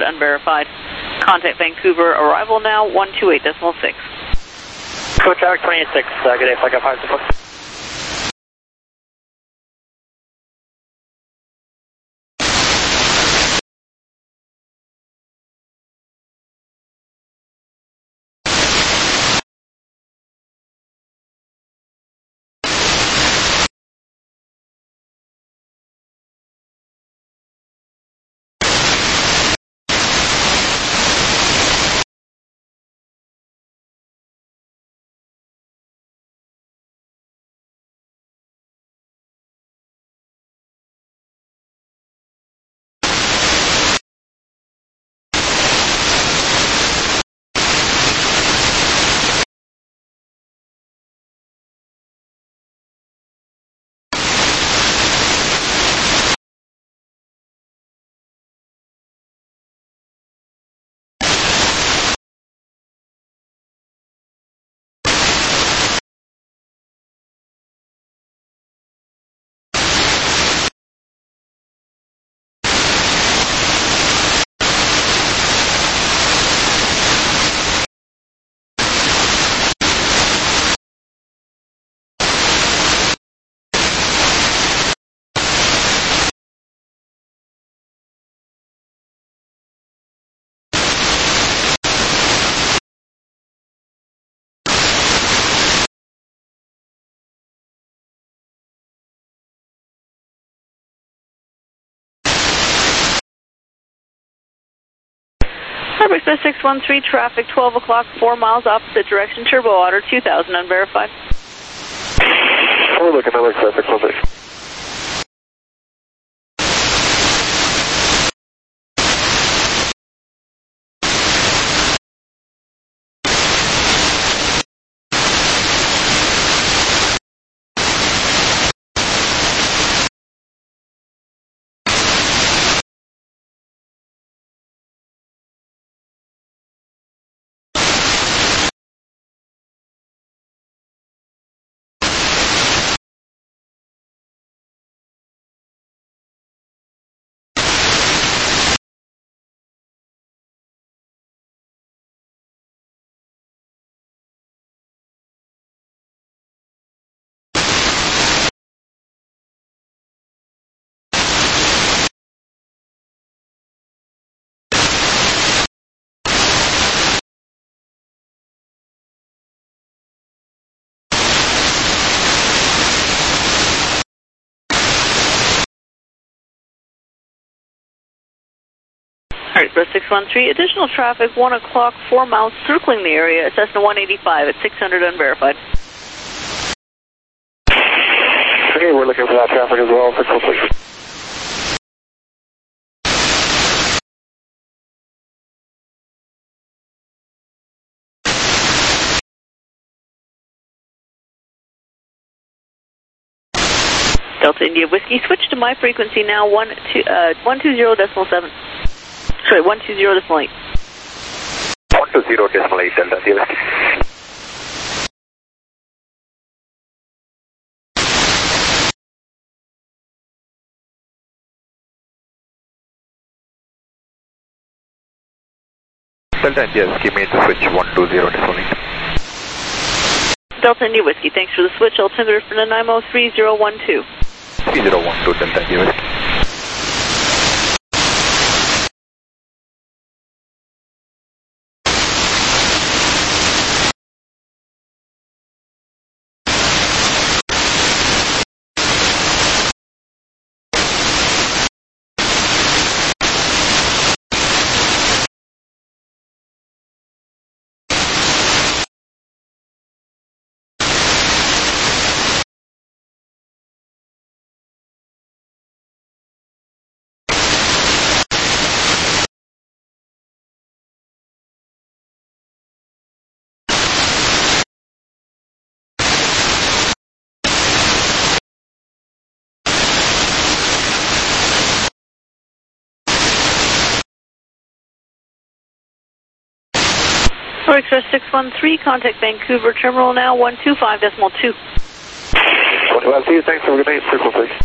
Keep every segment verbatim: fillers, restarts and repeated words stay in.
unverified. Contact Vancouver, arrival now, one two eight decimal six. Coach Tower twenty-six, uh, good day, flight five support. Harbor Express six one three, traffic twelve o'clock, four miles opposite direction, Turbo Otter two thousand, unverified. We're looking at Harbor Express six one three. Harbor Express six one three, additional traffic, one o'clock, four miles, circling the area, Cessna one eighty-five at six hundred, unverified. Okay, we're looking for that traffic as well, six one three. Delta India Whiskey, switch to my frequency now, one two, uh, one two zero decimal seven. Sorry, one two zero decimal eight. one two zero decimal eight, Delta India Whiskey. Delta India Whiskey, made the switch one two zero decimal eight. Delta India Whiskey, thanks for the switch. Altimeter for Nanaimo three zero one two. three zero one two, Delta India Whiskey. Harbor Express six one three, contact Vancouver terminal now, one two five decimal two. one two five, see you, thanks, have a good day, six one three.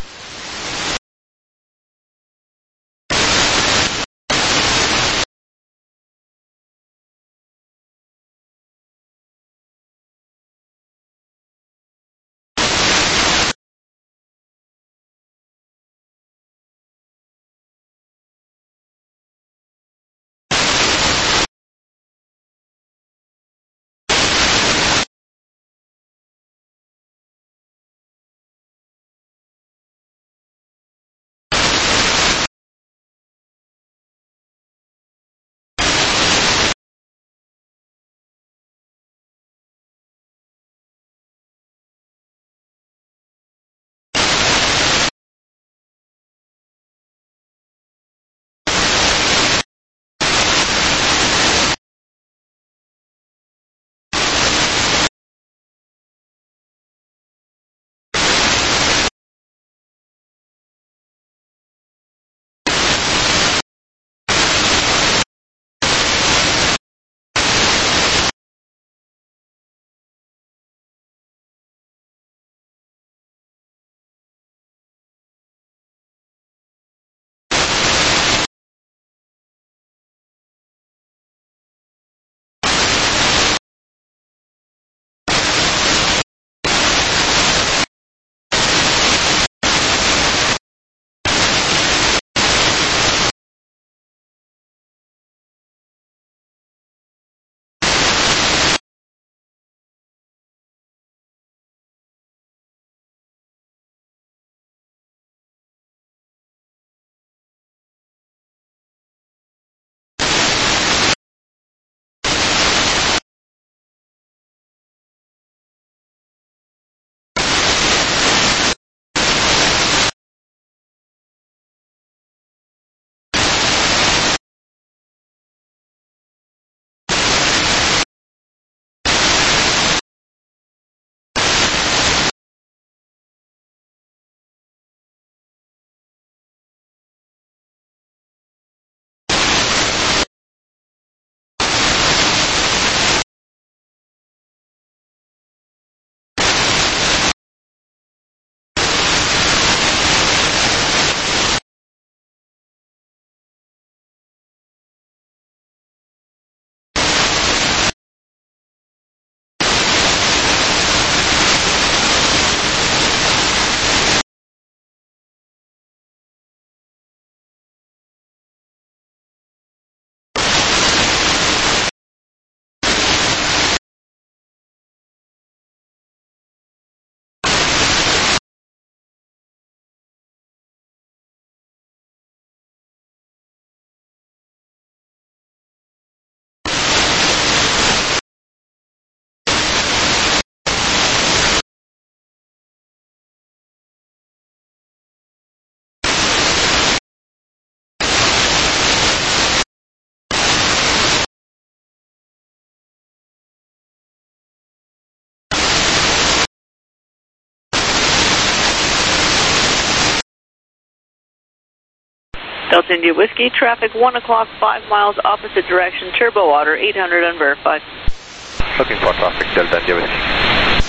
Delta India Whiskey, traffic one o'clock, five miles opposite direction, turbo otter, eight hundred unverified. Looking for traffic, Delta India Whiskey.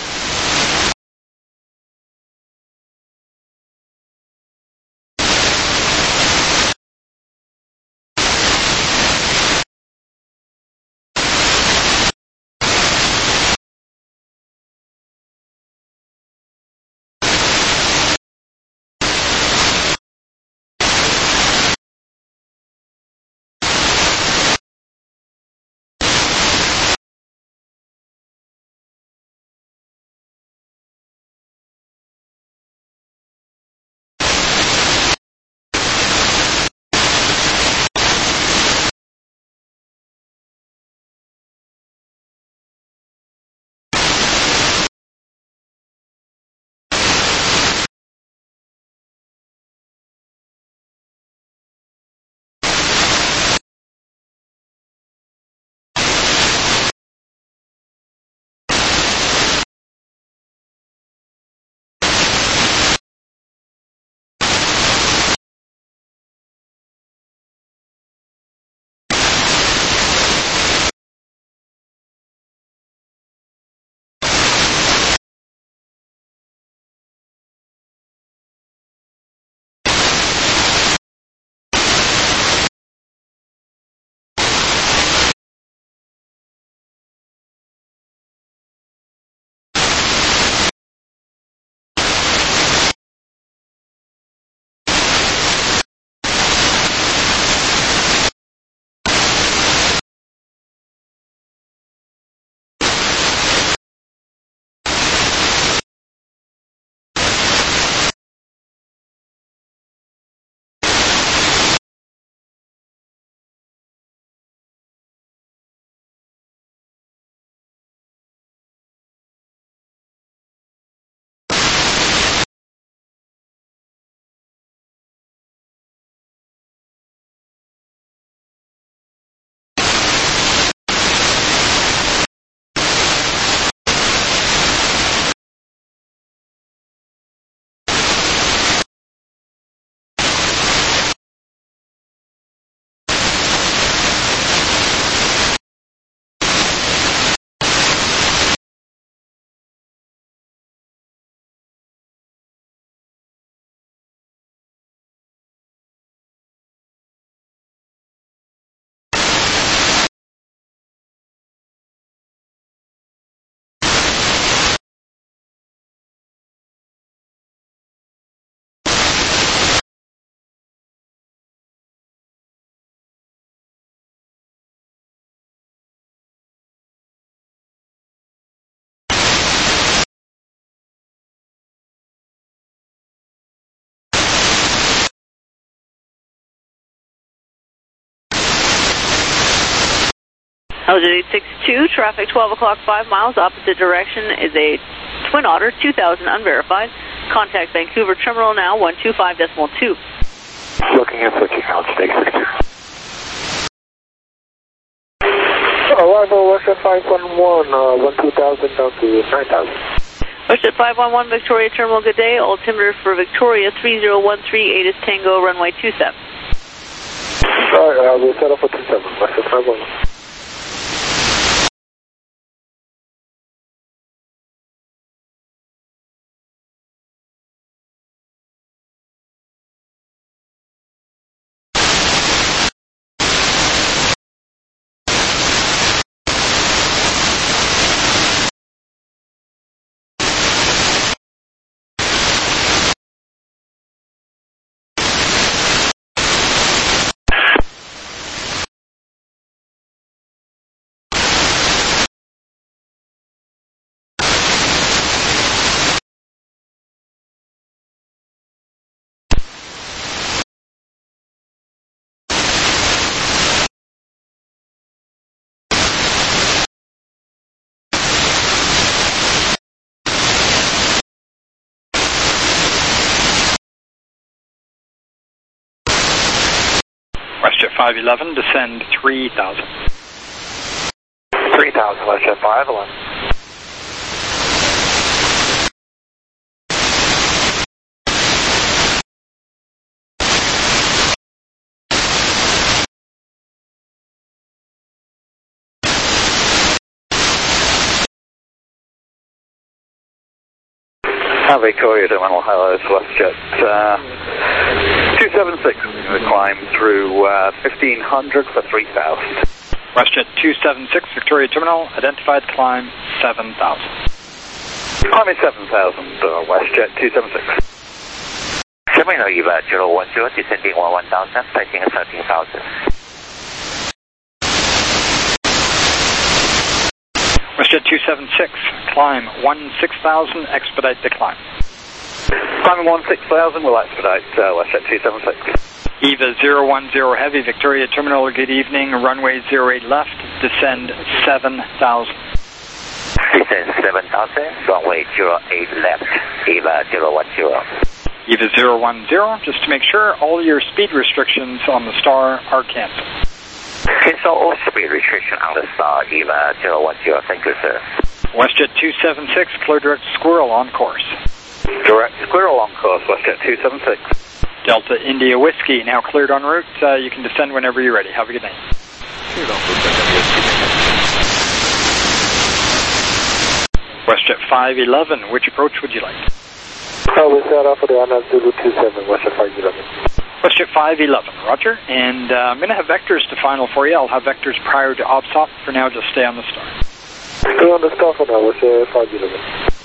Altitude eight six two, traffic twelve o'clock, five miles, opposite direction is a Twin Otter, two thousand unverified. Contact Vancouver Terminal now, one two five decimal two. Looking at switching, altitude eight six two. Arrival Westjet five one one, uh, one two thousand down to nine thousand. Westjet five one one, Victoria Terminal, good day. Altimeter for Victoria, three zero one three, eight is Tango, runway two seven. Alright, uh, we'll set up for two seven, Westjet five one one. WestJet five eleven, descend three thousand. three thousand, WestJet five eleven. Have Victoria Terminal, hello, it's WestJet uh, two seven six. We're going to climb through uh, fifteen hundred for three thousand. WestJet two seven six, Victoria Terminal, identified climb seven thousand. Climbing seven thousand, uh, WestJet two seven six. Terminal Eva zero one zero, descending one one thousand, taking thirteen thousand. WestJet two seven six, climb one six thousand, expedite the climb. Climbing one six thousand, we'll expedite uh, WestJet two seven six. Eva zero one zero Heavy, Victoria Terminal, good evening, runway zero eight left, descend seven thousand. Descend seven thousand, runway zero eight left, Eva zero one zero. Eva zero one zero, just to make sure all your speed restrictions on the Star are canceled. Cancel all speed restriction on the Star, Eva zero one zero, thank you, sir. WestJet two seven six, clear direct Squirrel on course. Direct Squirrel on course, WestJet two seven six. Delta India Whiskey, now cleared en route. Uh, you can descend whenever you're ready. Have a good night. WestJet five eleven, which approach would you like? Oh, we set off for the Anna Zulu two seven, WestJet five eleven. WestJet five eleven, roger. And uh, I'm going to have vectors to final for you. I'll have vectors prior to O P S O P. For now, just stay on the Star. Stay on the Star for now, WestJet five eleven.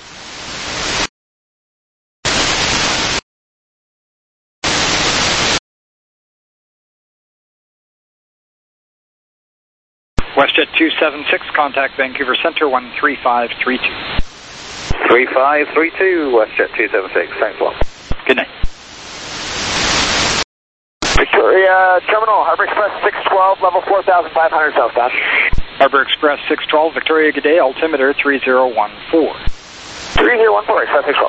WestJet two seven six, contact Vancouver Centre one three five three two. three five three two, WestJet two seven six, thanks a lot. Good night. Victoria Terminal, Harbor Express six twelve, level four thousand five hundred southbound. Harbor Express six twelve, Victoria, good day, altimeter three zero one four. three zero one four, Express six twelve.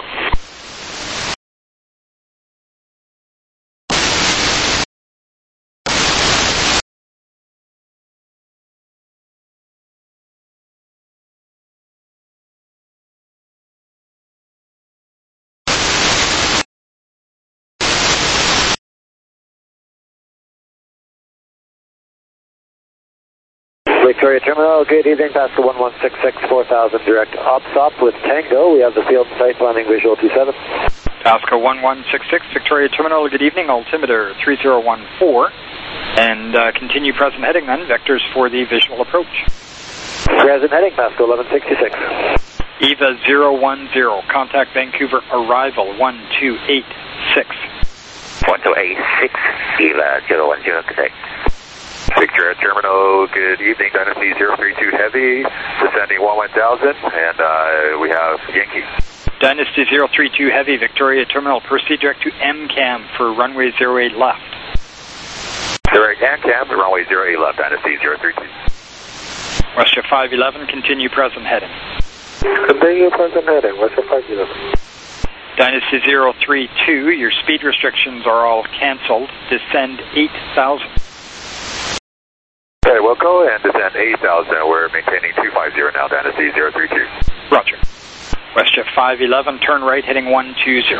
Victoria Terminal, good evening, Pascal one one six six, four thousand, direct O P S O P with Tango. We have the field site planning visual two seven. Pascal one one six six, Victoria Terminal, good evening, altimeter three zero one four. And uh, continue present heading then, vectors for the visual approach. Present heading, Pascal eleven sixty-six. Eva zero one zero, contact Vancouver arrival one two eight six. one two eight six, Eva zero one zero, good day. Victoria Terminal, good evening, Dynasty zero three two Heavy, descending one one thousand, and uh, we have Yankee. Dynasty zero three two Heavy, Victoria Terminal, proceed direct to M CAM for runway zero eight left. Direct M CAM, runway zero eight left, Dynasty zero three two. WestJet five eleven, continue present heading. Continue present heading, WestJet five eleven. Dynasty zero three two, your speed restrictions are all canceled, descend eight thousand. Okay, we'll go and descend eight thousand. We're maintaining two five zero now, Dynasty zero three two. Roger. WestJet five eleven, turn right, heading one two zero.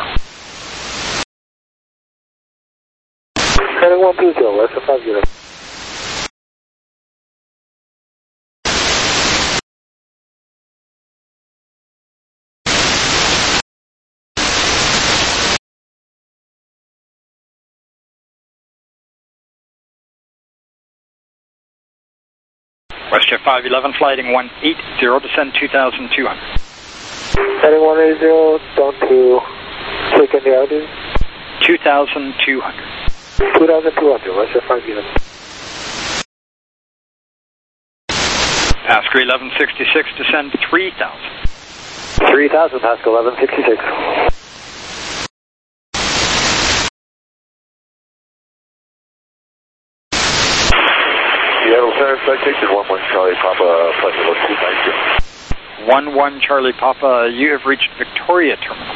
Heading one two zero, WestJet five eleven. WestJet five eleven, flighting one eight zero, descend two thousand two hundred. Heading one eight zero, down to take in the altitude. two thousand two hundred. two thousand two hundred, WestJet five eleven. Pascal eleven sixty-six, descend three thousand. three thousand, Pascal eleven sixty-six. Seattle Center, citation one one Charlie Papa, flight number two nine zero. one one Charlie Papa, you have reached Victoria Terminal.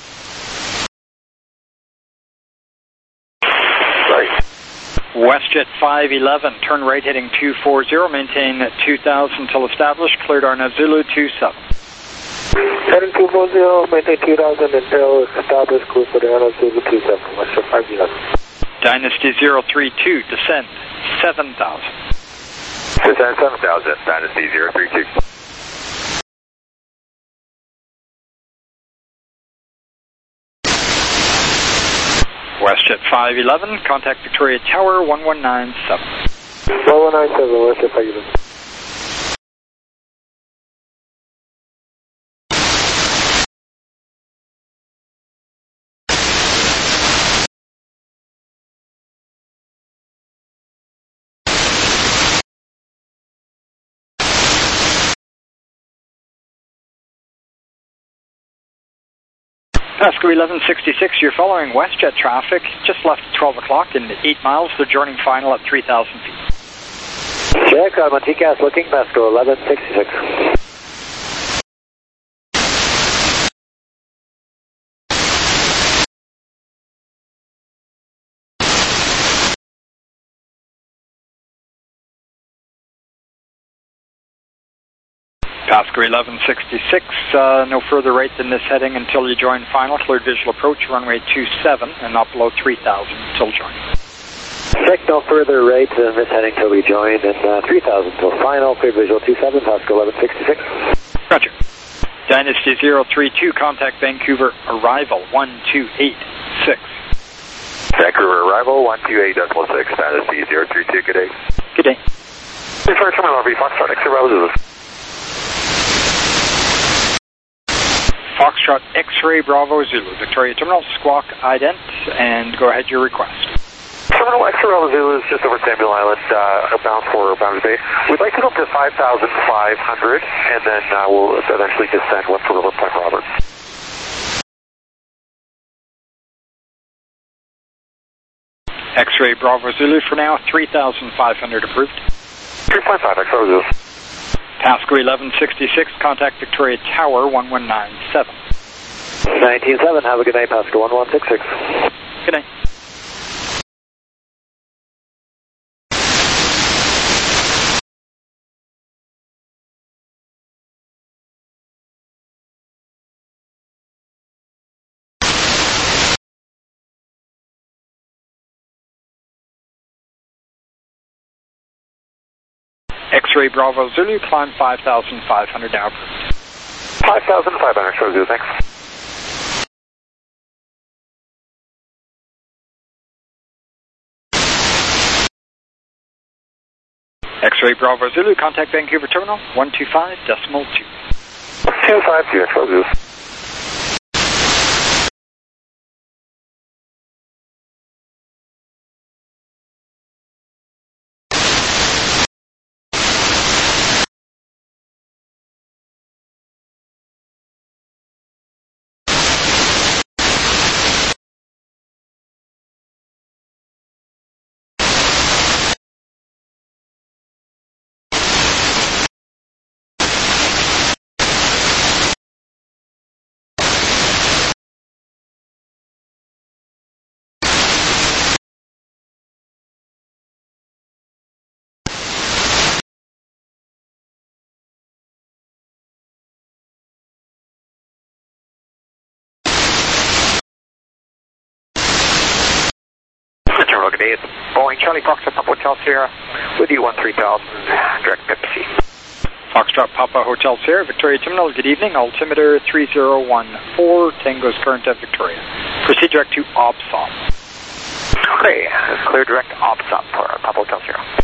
Right. WestJet five eleven, turn right heading two four zero, maintain two thousand till established, cleared Arna Zulu two seven. Heading two four zero, maintain two thousand until established, cruise for the Arna Zulu two seven, WestJet five eleven. Dynasty zero three two, descend seven thousand. Descend seven thousand, Dynasty zero three two. five eleven, contact Victoria Tower, one one nine seven. one one nine seven, where's the five eleven? Pasco eleven sixty-six, you're following WestJet traffic, just left at twelve o'clock in eight miles, they're joining final at three thousand feet. Check, I'm on T C A S looking, Pasco eleven sixty-six. Pasco eleven sixty-six, uh, no further rate than this heading until you join final. Cleared visual approach, runway two seven, and not below three thousand until join. Check, no further rate than this heading until we join, and uh, three thousand until final. Cleared visual two seven, Pasco eleven sixty-six. Roger. Dynasty zero three two, contact Vancouver arrival one two eight six. Vancouver arrival one two eight decimal six, Dynasty zero three two, good day. Good day. Before Terminal R V, Foxtrot X-ray Bravo Zulu. Foxtrot X-ray Bravo Zulu, Victoria Terminal, squawk ident, and go ahead your request. Terminal X-ray Bravo Zulu is just over Samuel Island, uh, bound for Boundary Bay. We'd like to go up to five thousand five hundred, and then uh, we'll eventually descend once we're over Point Roberts. X-ray Bravo Zulu for now, three thousand five hundred approved. three point five X-ray Bravo Zulu. Pasco eleven sixty-six, contact Victoria Tower, one one nine seven. nineteen seven, have a good night, Pasco one one six six. Good night. X-ray Bravo Zulu, climb five thousand five hundred now. five thousand five hundred, X-ray Zulu, thanks. X-ray Bravo Zulu, contact Vancouver Terminal, one two five decimal two. two five two, X-ray Zulu. Good day, it's Boeing Charlie Foxtrot Papa Hotel Sierra with you one three thousand, direct Pepsi. Foxtrot Papa Hotel Sierra, Victoria Terminal, good evening, altimeter three zero one four, Tango's current at Victoria. Proceed direct to O B S O P. Okay, clear direct O B S O P for Papa Hotel Sierra.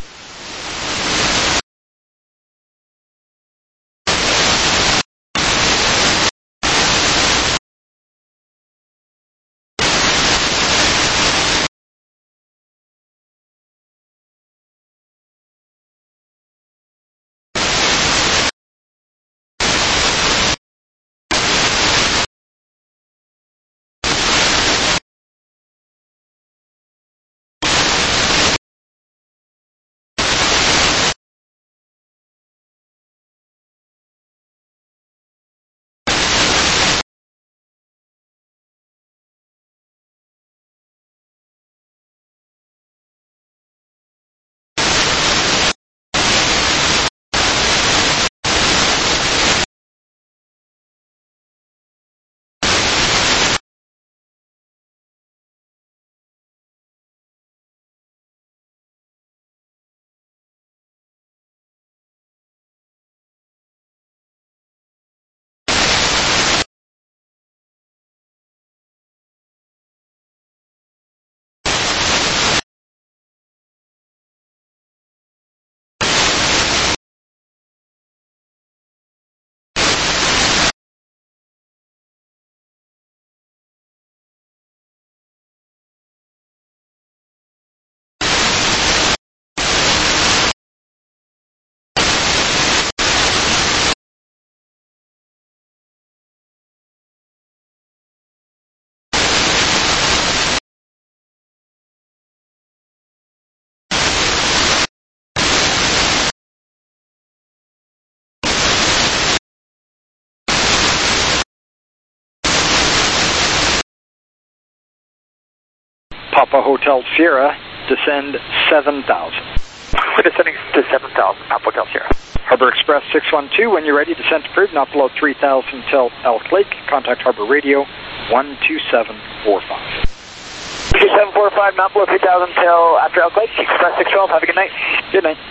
Papa Hotel Sierra, descend seven thousand. We're descending to seven thousand, Papa Hotel Sierra. Harbor Express six one two, when you're ready, descent approved, now below three thousand till Elk Lake. Contact Harbor Radio one two seven four five. two seven four five, not below three thousand till after Elk Lake. Express six twelve, have a good night. Good night.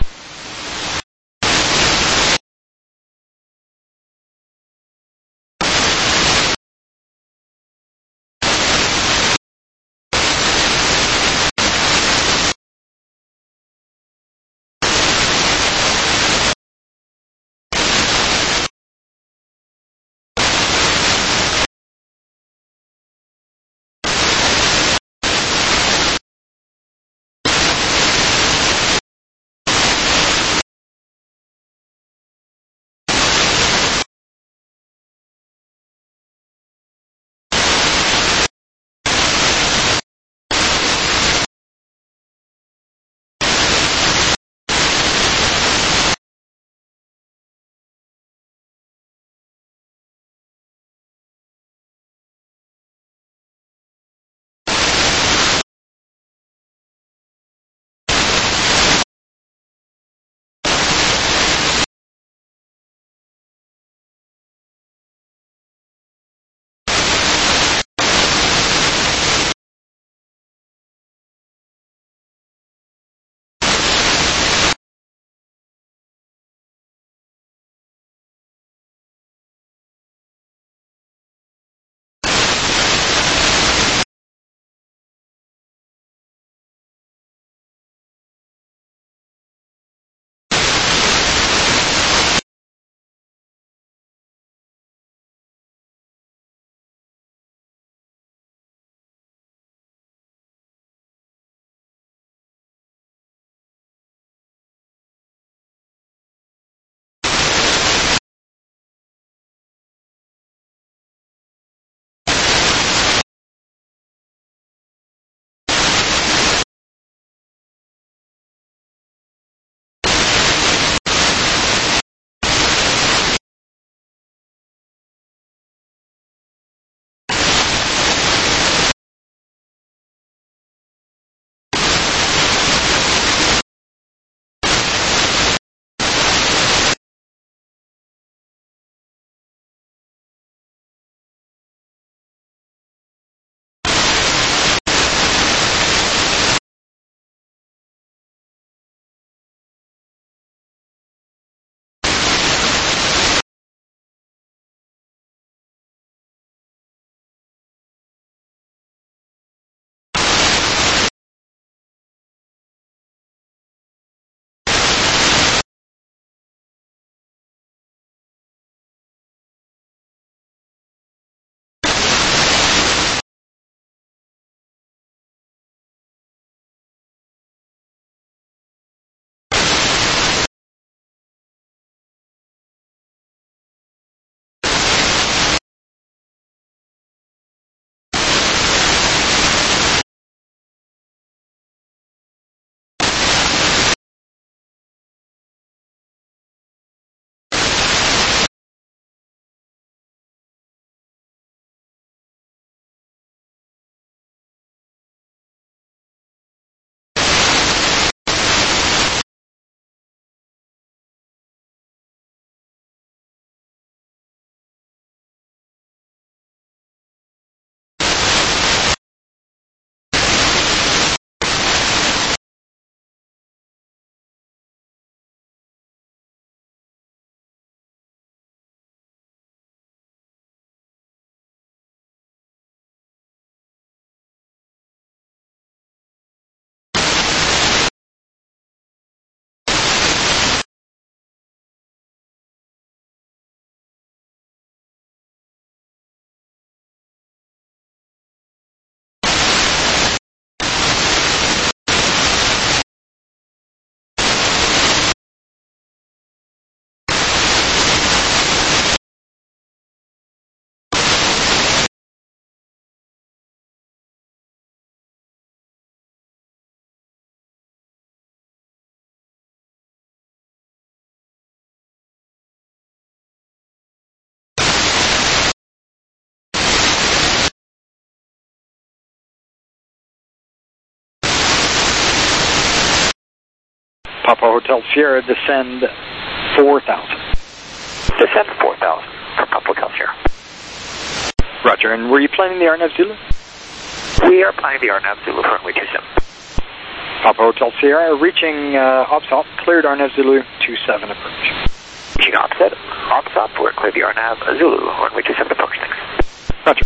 Papa Hotel Sierra, descend four thousand. Descend four thousand for Papa Hotel Sierra. Roger, and were you planning the R N A V Zulu? We are planning the R N A V Zulu for runway two seven. Papa Hotel Sierra, reaching uh, OPSOP, cleared R N A V Zulu two seven approach. Reaching offset, OPSOP, we're clear the R N A V Zulu, runway two seven approach, thanks. Roger.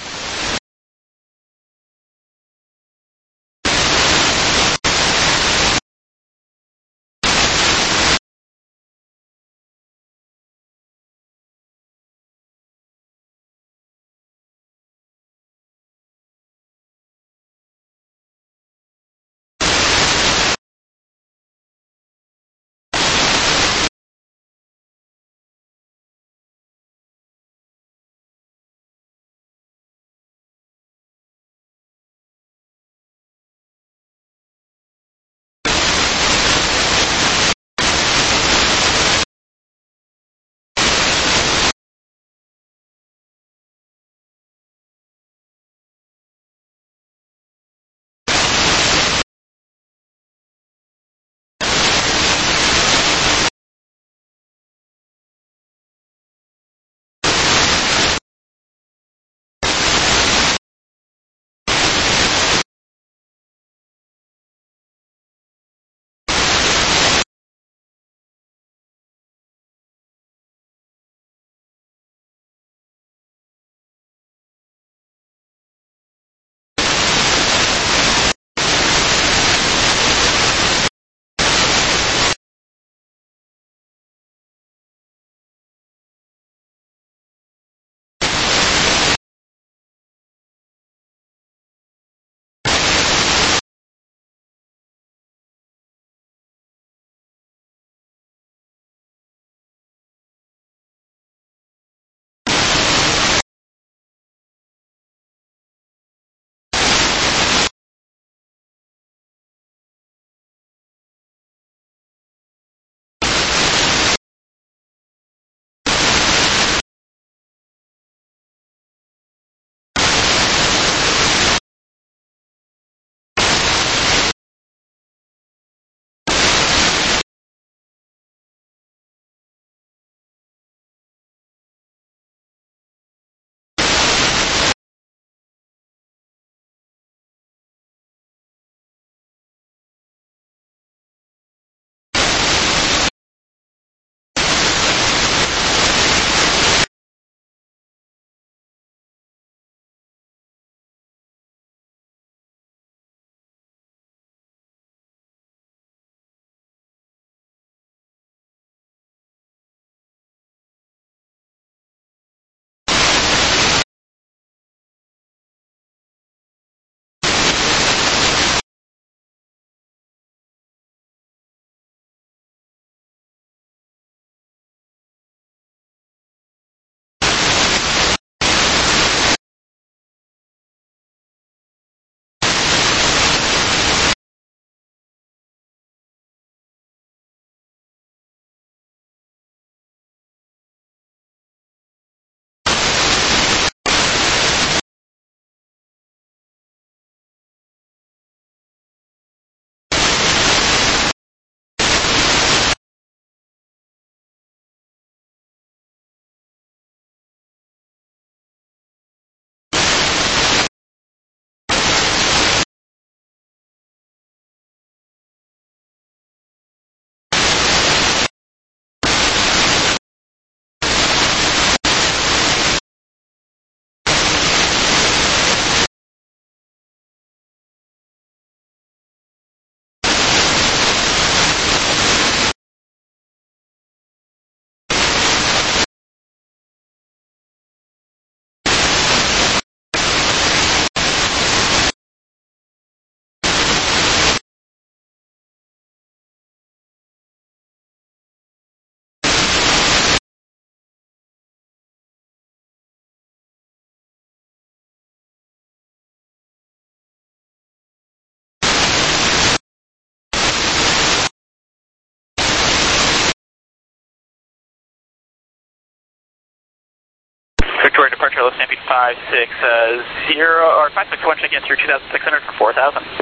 Victoria departure, low Stampede five six zero, or five six one, check in through two thousand six hundred for four thousand.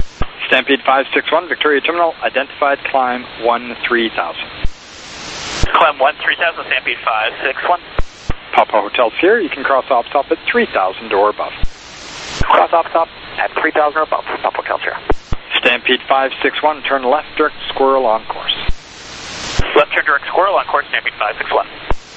Stampede five six one, Victoria Terminal, identified climb one three thousand. Climb one three thousand, Stampede five six one. Papa Hotel Sierra, you can cross off top at three thousand or above. Cross off top at three thousand or above, Papa Hotel Sierra. Stampede five six one, turn left, direct squirrel on course. Left turn direct squirrel on course, Stampede five six one.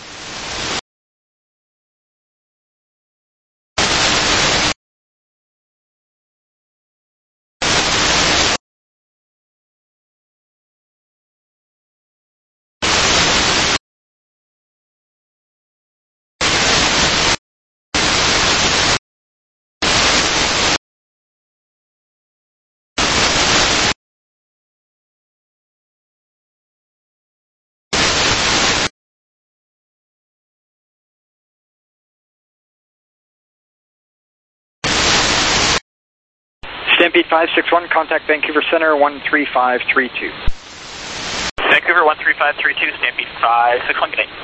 Stampede five six one, contact Vancouver Center one three five three two. Vancouver one three five three two, Stampede five six one, good day.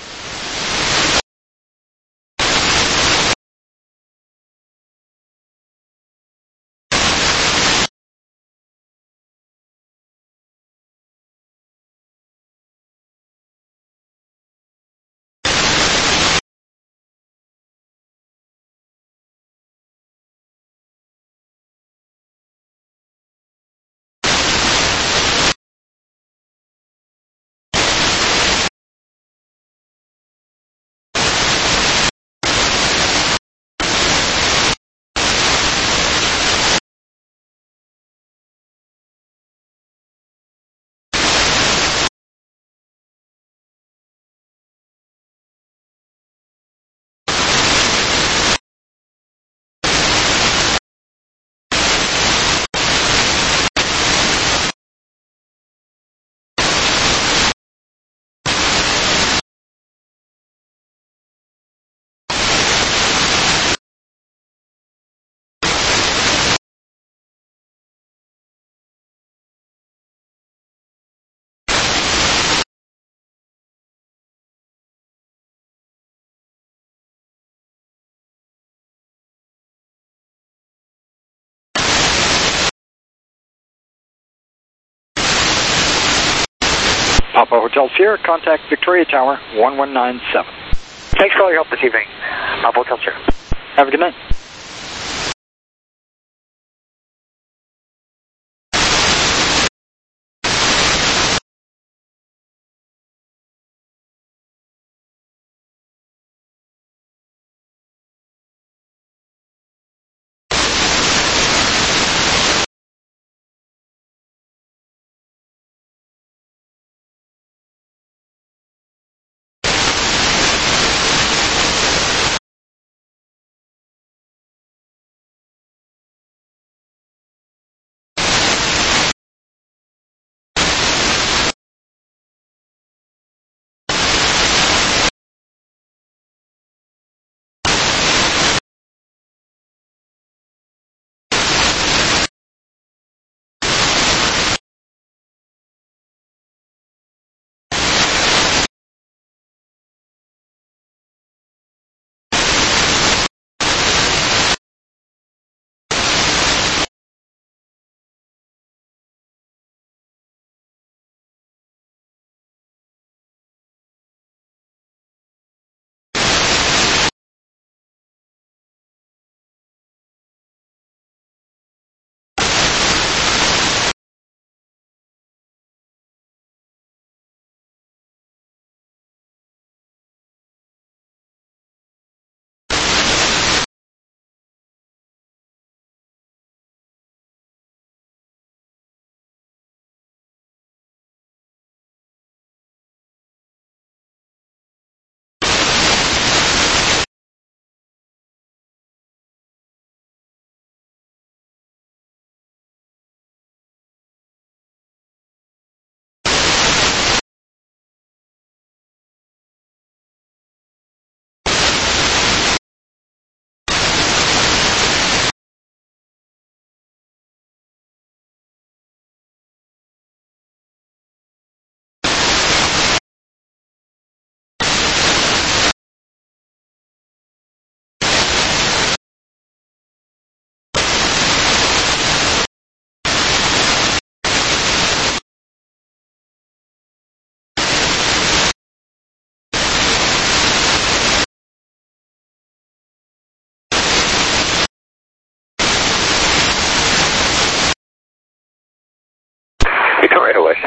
Papa Hotel Sierra, contact Victoria Tower one one nine seven. Thanks for all your help this evening, Papa Hotel Sierra. Have a good night.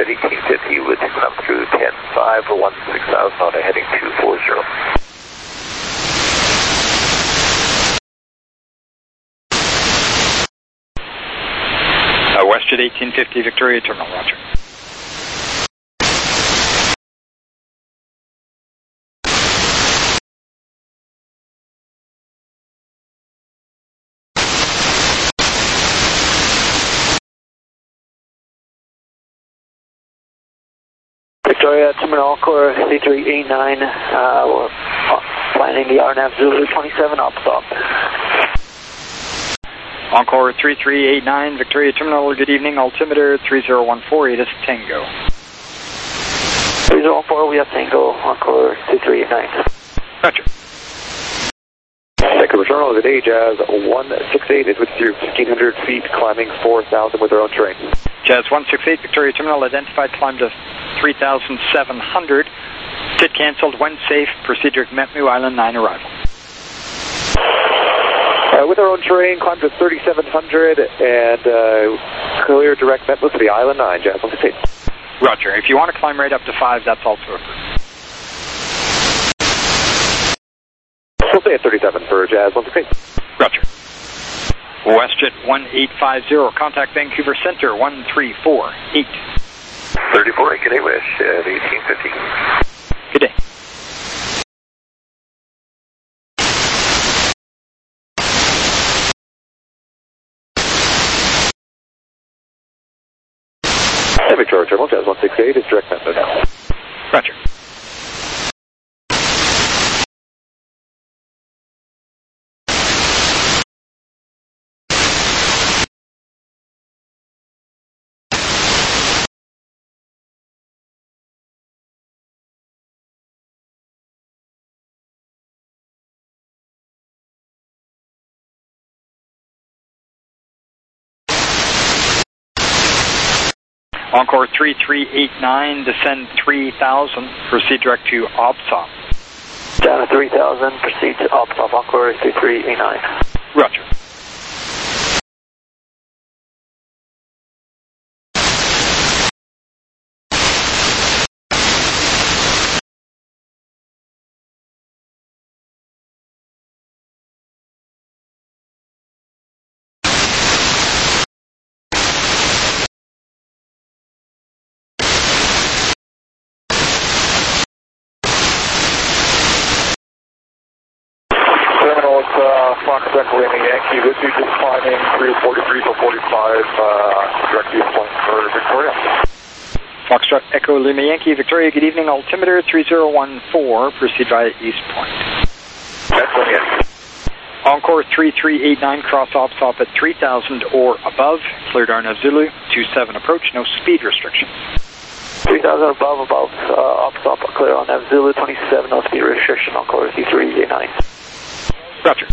at eighteen fifty with come through ten five for one six thousand on a heading two four zero. Uh, WestJet eighteen fifty Victoria Terminal, roger. Victoria Terminal Encore C three eighty-nine, uh, we're planning the R N A V Zulu twenty-seven up stop. Encore three three eight nine, Victoria Terminal, good evening, altimeter three zero one four, eight is Tango. three zero one four, we have Tango, Encore C three eighty-nine. Roger. Vancouver Terminal, today Jazz one six eight is with you, fifteen hundred feet, climbing four thousand with their own terrain. Jazz one six eight, Victoria Terminal, identified, climb to three thousand seven hundred. T I T cancelled, when safe, procedure Metmu Island nine arrival. Uh, with our own terrain, climb to thirty-seven hundred and uh, clear direct Metmu to the Island nine, Jazz one six eight. Roger. If you want to climb right up to five, that's also approved. We'll stay at thirty-seven for Jazz one six eight. Roger. WestJet one eight five zero, contact Vancouver Center one three four eight. thirty-four, good day, West at eighteen fifty. Good day. Hey, Victoria Terminal, Jazz one six eight is direct Metmu now. Roger. Encore three three eight nine, descend three thousand, proceed direct to OBSOP. Down to three thousand, proceed to OBSOP, Encore C three eighty-nine. Roger. Fox Echo Lima Yankee, with you just climbing three forty-three for forty-five, uh, direct east point for Victoria. Foxtrot Echo Lima Yankee, Victoria, good evening, altimeter three zero one four, proceed via East Point. That's one, yes. Encore three three eight nine, cross OBSOP at three thousand or above, cleared R N A V Zulu, two seven approach, no speed restrictions. three thousand above, above, uh, OBSOP, clear R N A V Zulu twenty-seven, no speed restriction, Encore C three eighty-nine. Roger.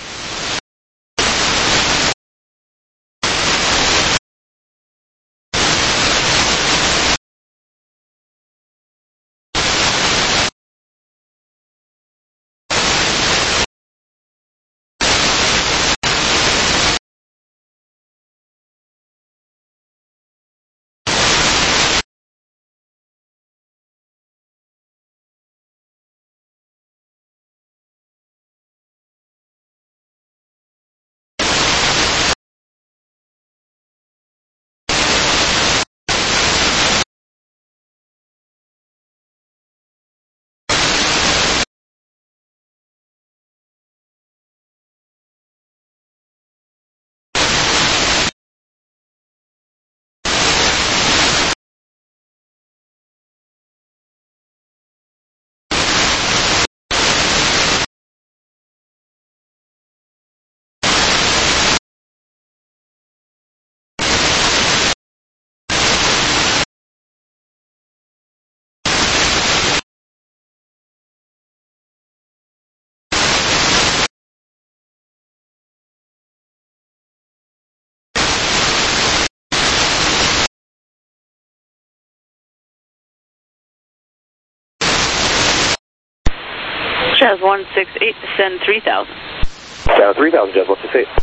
Jazz one six eight, descend three thousand. Down three thousand, Jazz one six eight.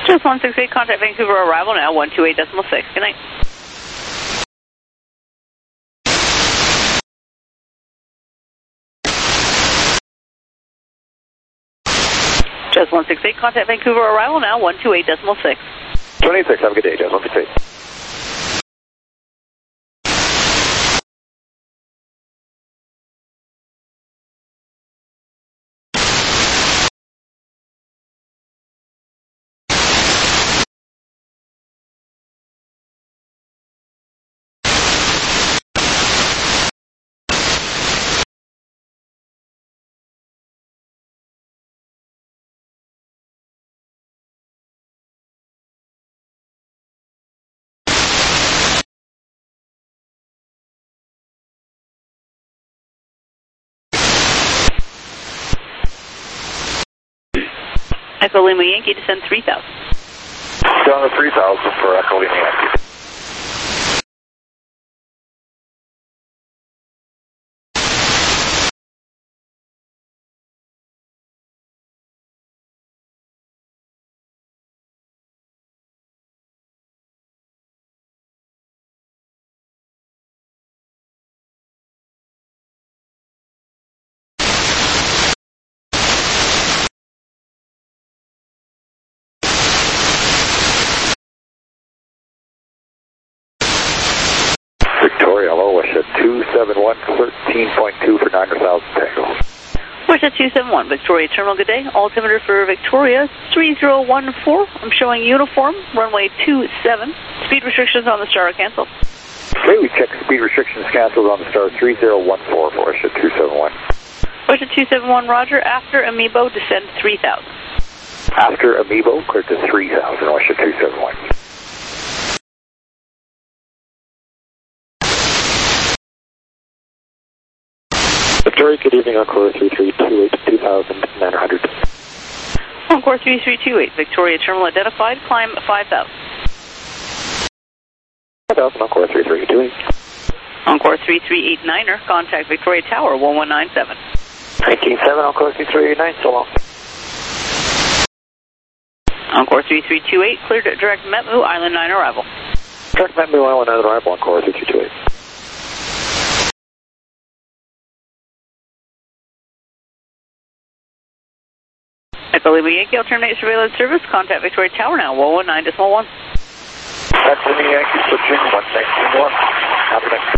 Just one six eight, contact Vancouver arrival now, one two eight decimal six. Good night. Just one six eight, contact Vancouver arrival now, one two eight decimal six. twenty-six, have a good day, Just one six eight. Echo Lima Yankee, descend three thousand. Down to three thousand for Echo Lima Yankee. Victoria, hello, wish at two seven one, thirteen point two for nine thousand Tango. Wish at two seven one, Victoria Terminal, good day. Altimeter for Victoria, three zero one four. I'm showing uniform, runway two seven. Speed restrictions on the Star are canceled. Okay, we check speed restrictions canceled on the Star three zero one four for wish at two seven one. Wish at two seven one, roger. After Amiibo, descend three thousand. After Amiibo, clear to three thousand, wish at two seven one. Victoria, good evening, Encore three three two eight, two thousand nine hundred. Encore three three two eight, Victoria Terminal identified, climb five thousand. five thousand, Encore three three two eight. Encore three three eight niner, contact Victoria Tower, one one nine seven. nineteen seven, Encore three three eight nine, so long. Encore three three two eight, cleared at direct Metmu, Island nine arrival. Direct Metmu, Island nine arrival, Encore three three two eight. Echo Lima Yankee, I'll terminate surveillance service. Contact Victoria Tower now, one one nine decimal one. Echo Lima Yankee, switching one nineteen one. Copy that.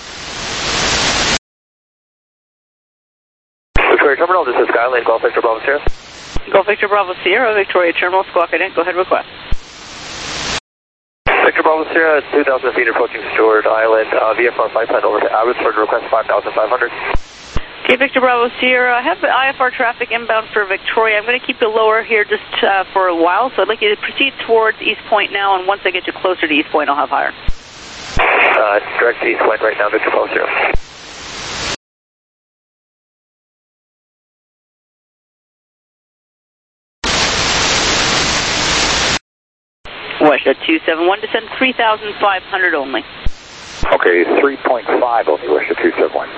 Victoria Terminal, this is Skyline, Golf Victor Bravo Sierra. Golf Victor Bravo Sierra, Victoria Terminal, squawk ident. Go ahead, request. Victor Bravo Sierra, two thousand feet approaching Stewart Island, uh, V F R flight plan over to Abbotsford, request five thousand five hundred. Okay, Victor Bravo Sierra, I have I F R traffic inbound for Victoria. I'm going to keep you lower here just uh, for a while, so I'd like you to proceed towards East Point now, and once I get you closer to East Point, I'll have higher. Uh, direct to East Point right now, Victor Bravo Sierra. West at two seven one, descend three thousand five hundred only. Okay, three point five only, West at two seven one.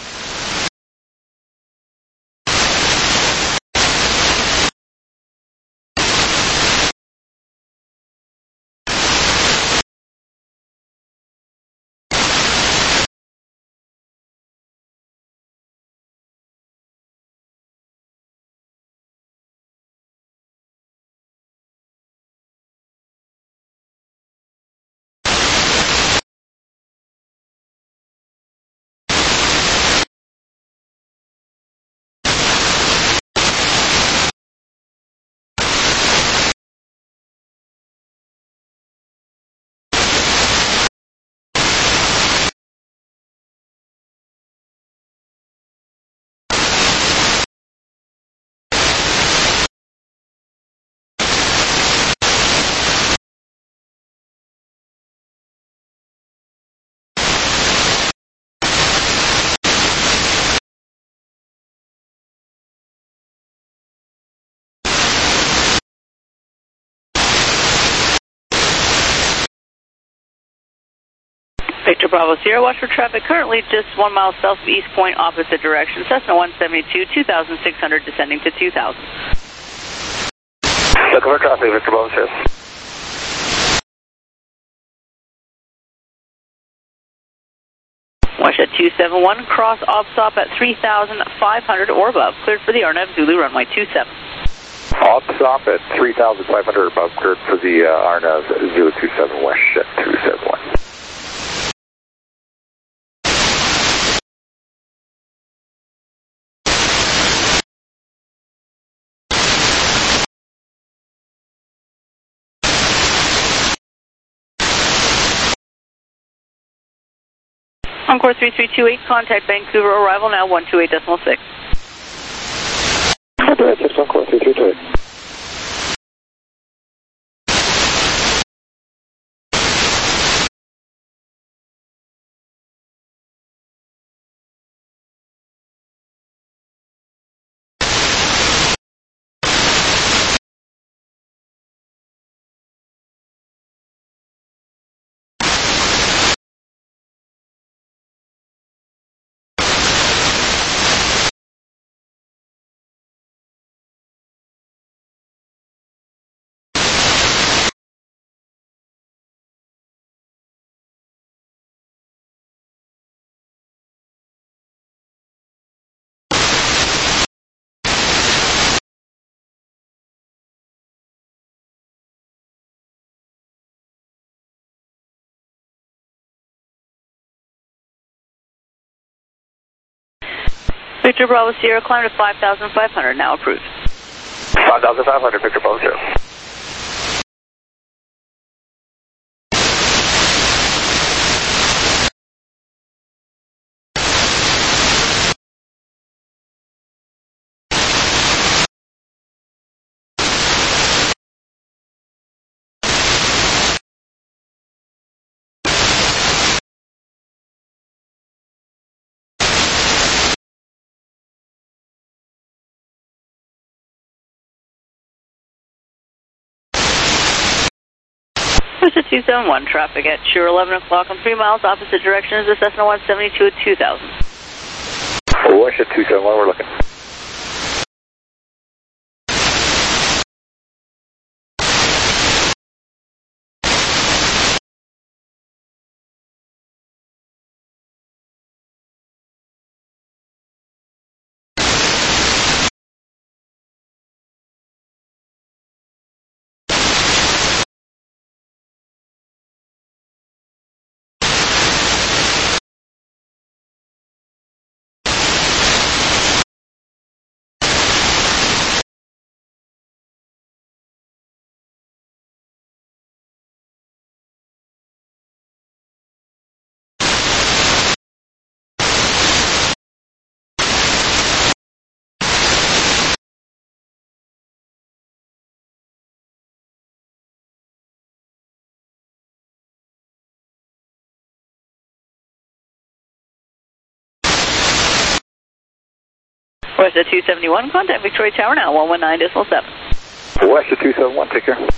Victor Bravo Sierra, watch for traffic currently just one mile south of East Point, opposite direction. Cessna one seventy-two, two thousand six hundred, descending to two thousand. Look, Vancouver traffic, Victor Bravo Zero. WestJet two seven one, cross op stop at three thousand five hundred or above. Cleared for the R N A V Zulu runway two seven. Op stop at three thousand five hundred above, cleared for the uh, R N A V Zulu two seven, WestJet two seven one. Encore three three two eight, contact Vancouver, arrival now one two eight decimal six. Contact six Encore three three two eight. Victor Bravo Sierra, climb to five thousand five hundred, now approved. five thousand five hundred, Victor Bravo Zero. WestJet two seven one, traffic at sure eleven o'clock on three miles, opposite direction is the Cessna one seventy-two at two thousand. WestJet two seven one, we're looking. WestJet two seventy-one, contact Victoria Tower now one one nine decimal seven. WestJet two seven one, take care.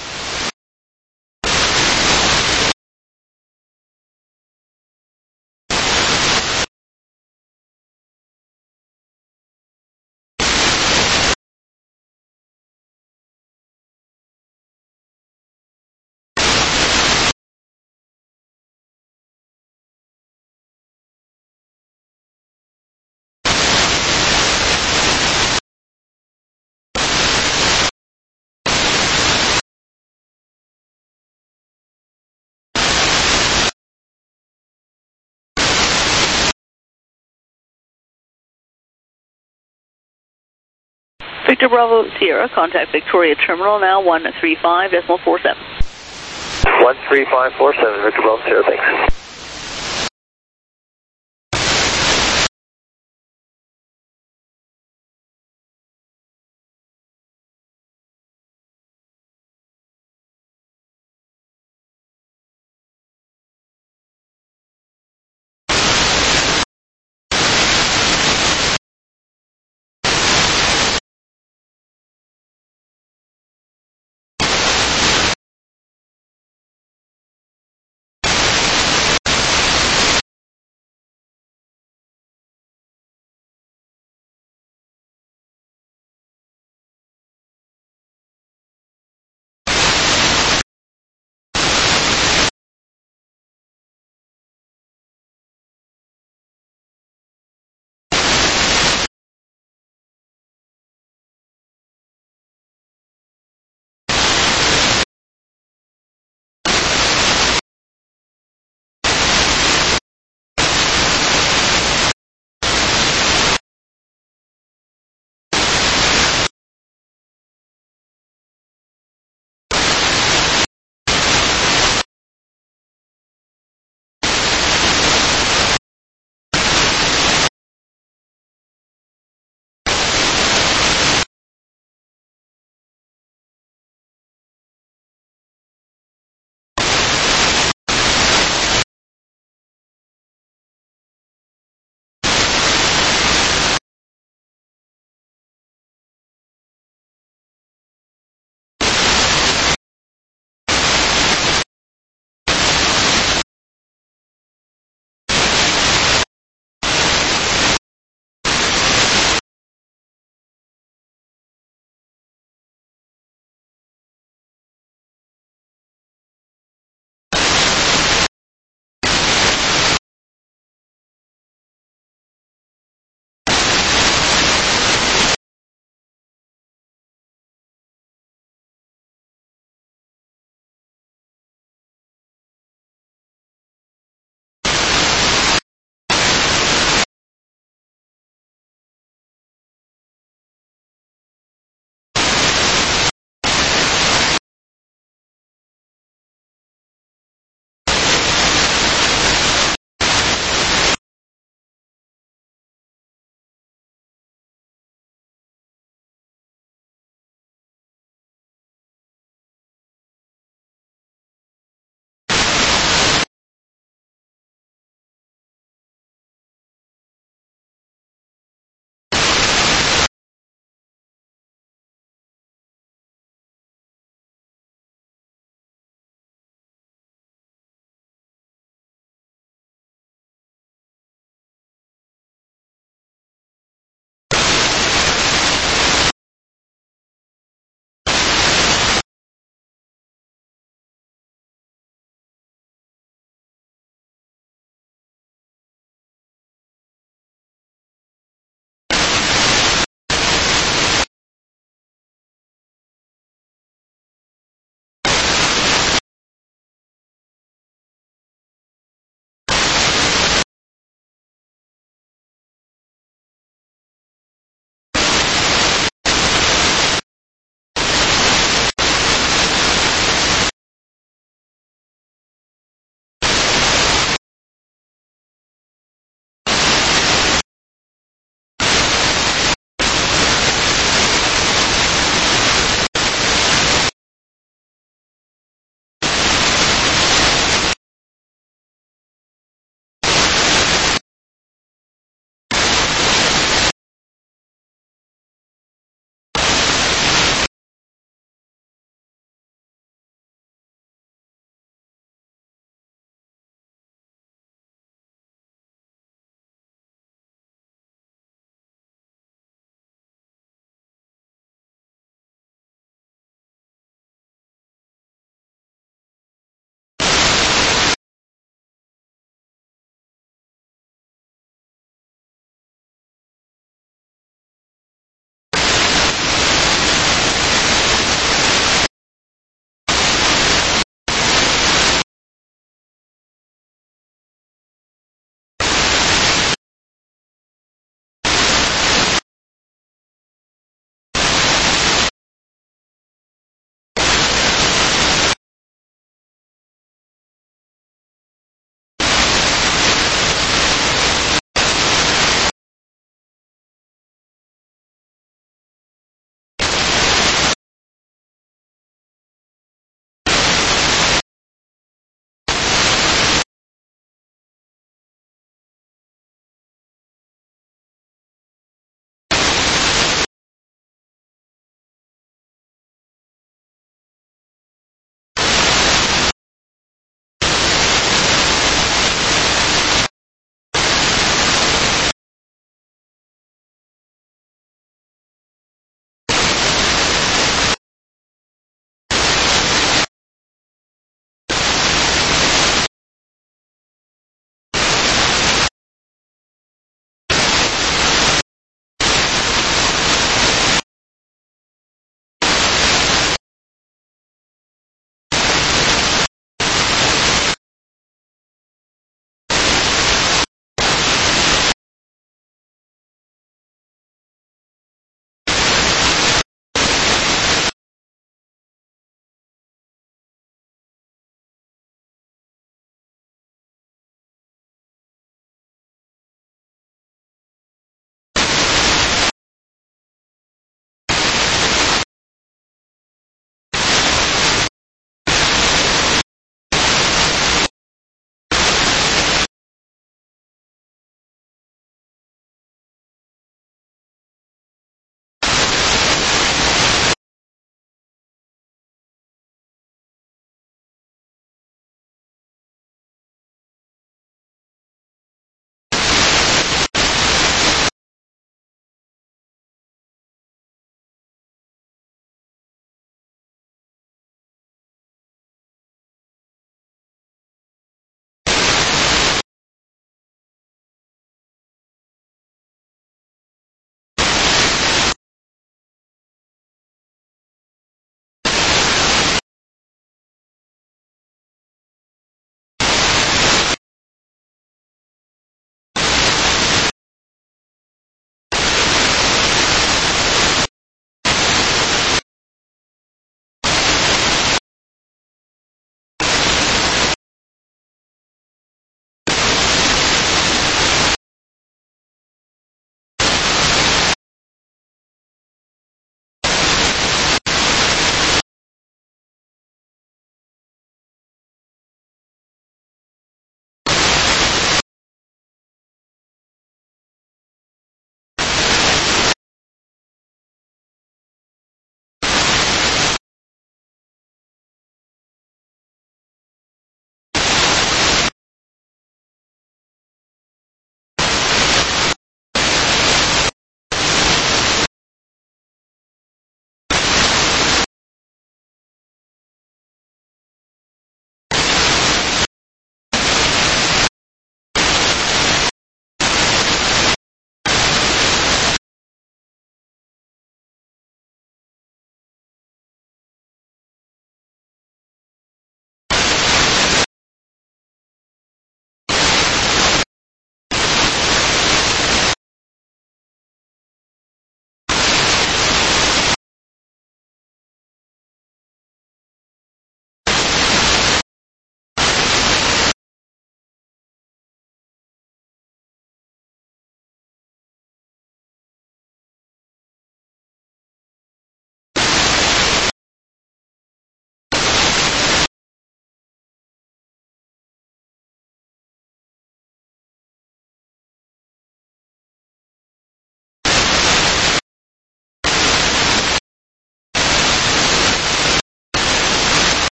Victor Bravo Sierra, contact Victoria Terminal now one three five decimal four seven. one three five four seven, Victor Bravo Sierra, thanks.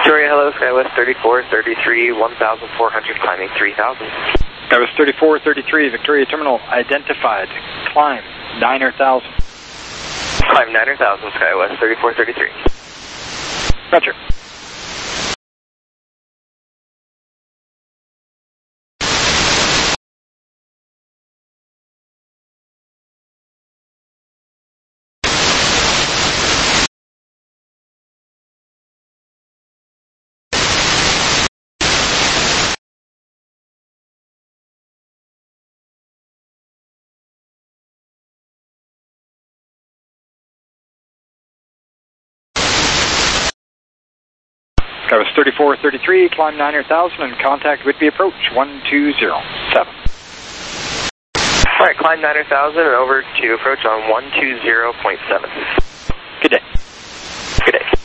Victoria, hello, SkyWest thirty-four thirty-three, one thousand four hundred, climbing three thousand. SkyWest thirty-four thirty-three, Victoria Terminal identified. Climb niner thousand. Climb niner thousand, SkyWest thirty-four thirty-three. Roger. SkyWest thirty-four thirty-three, climb niner thousand, and contact Whidbey approach one two zero seven. Alright, climb niner thousand and over to approach on one two zero point seven. Good day. Good day.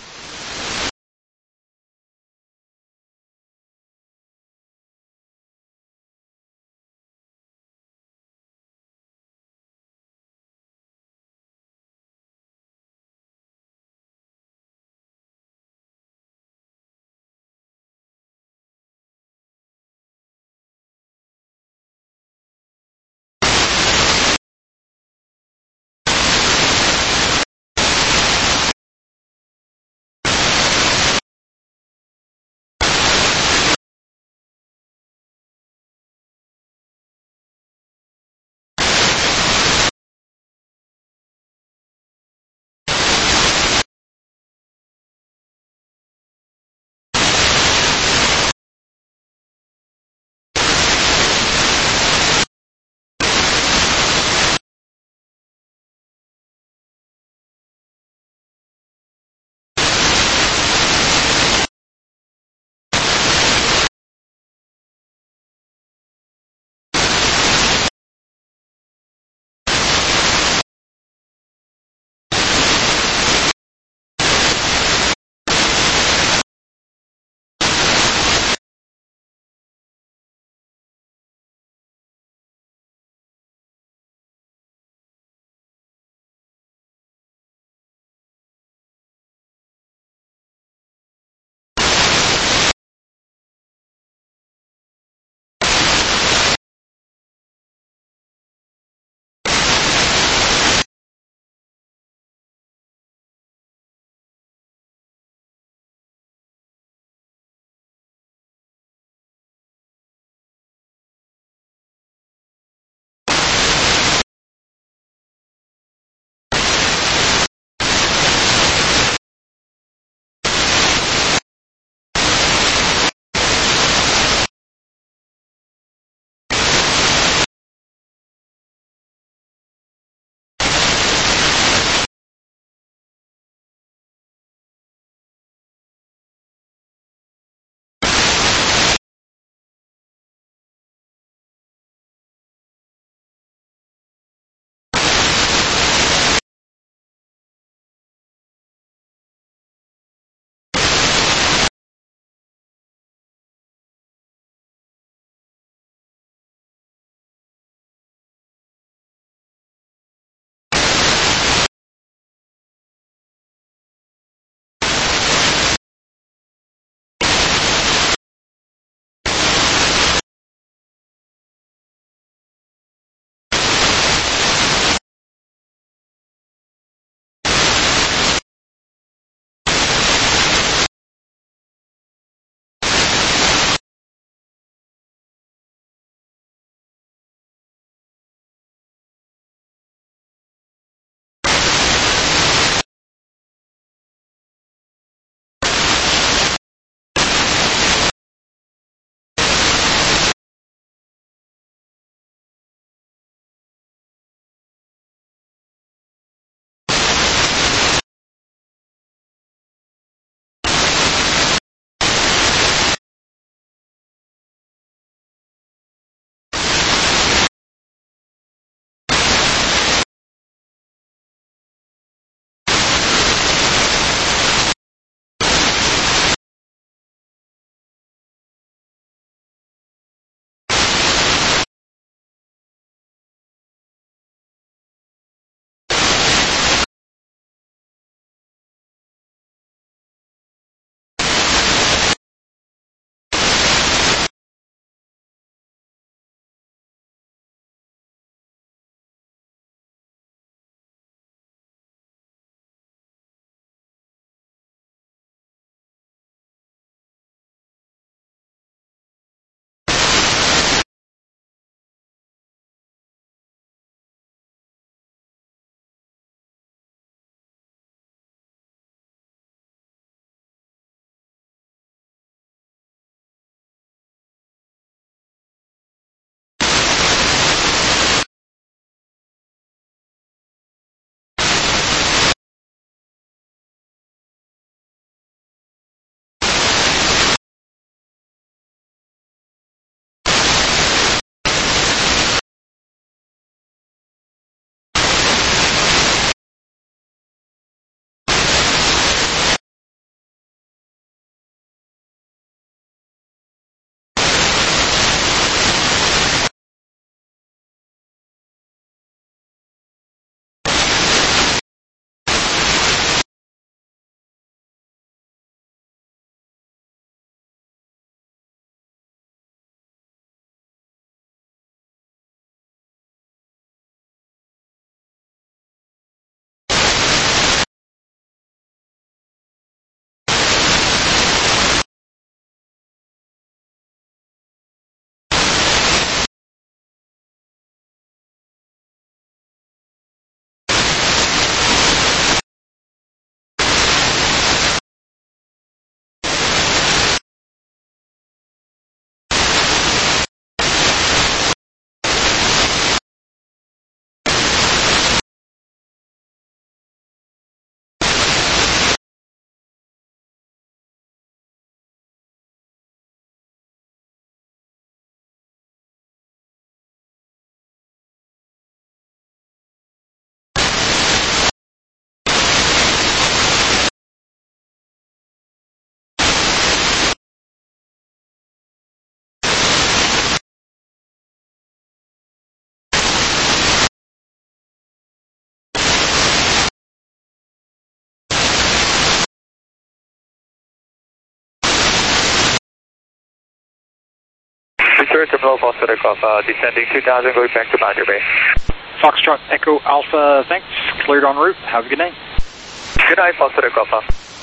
sir, Terminal Foster Alpha, descending two thousand, going back to Boundary Bay. Foxtrot Echo Alpha, thanks. Cleared en route. Have a good night. Good night, Foster Alpha.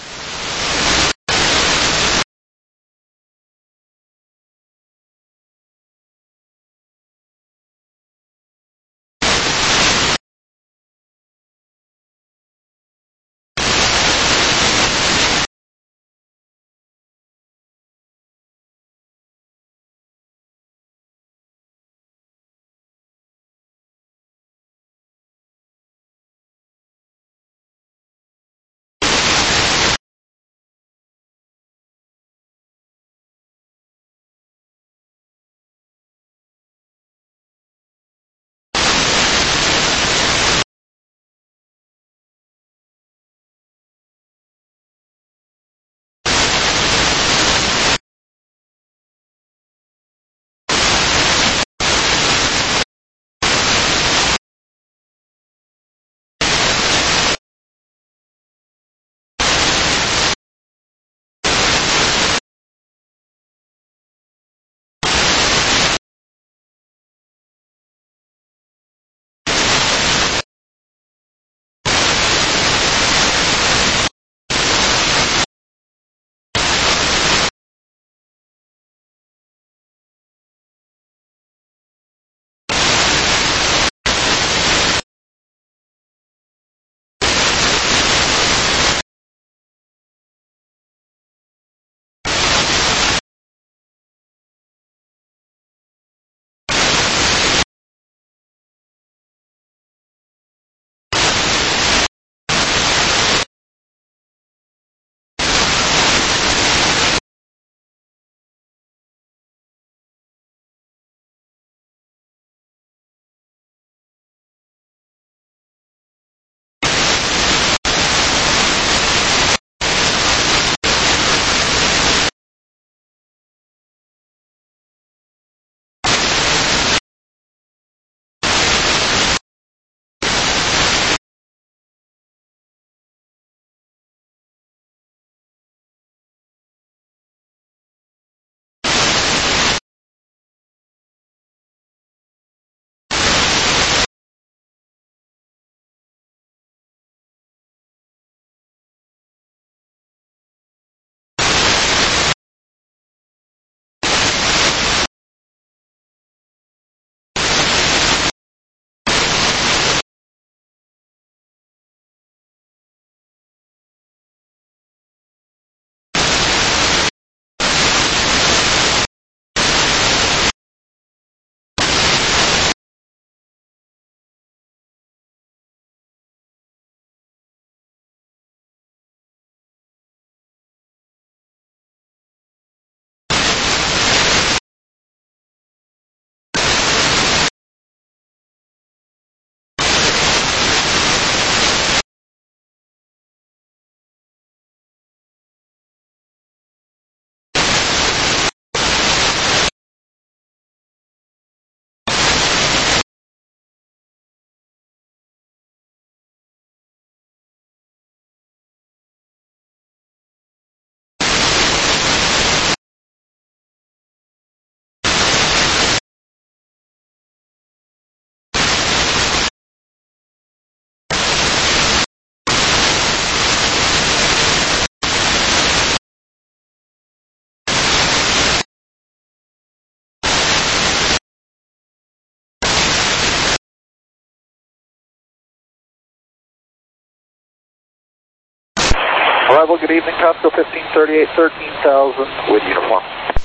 Arrival, good evening, Pasco fifteen thirty-eight, thirteen thousand with uniform.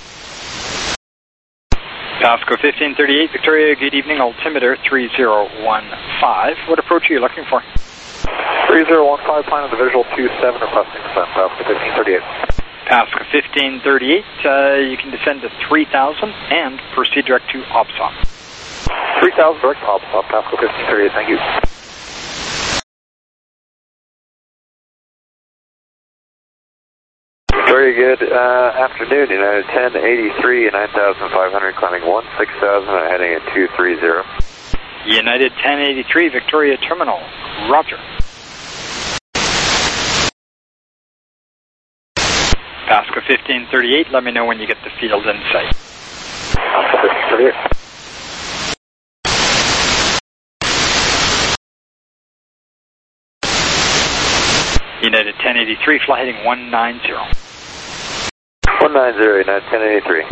Pasco fifteen thirty-eight, Victoria, good evening, altimeter three zero one five. What approach are you looking for? three zero one five, plan of the visual two seven, requesting descent, Pasco fifteen thirty-eight. Pasco fifteen thirty-eight, uh, you can descend to three thousand and proceed direct to O B S O P. three thousand direct to O B S O P, Pasco fifteen thirty-eight, thank you. Very good uh, afternoon, United ten eighty-three, nine thousand five hundred, climbing one six thousand, heading at two three zero. United ten eighty-three, Victoria Terminal, roger. Pasco fifteen thirty-eight, let me know when you get the field in sight. United ten eighty-three, fly heading one nine zero. one nine zero, United ten eighty-three.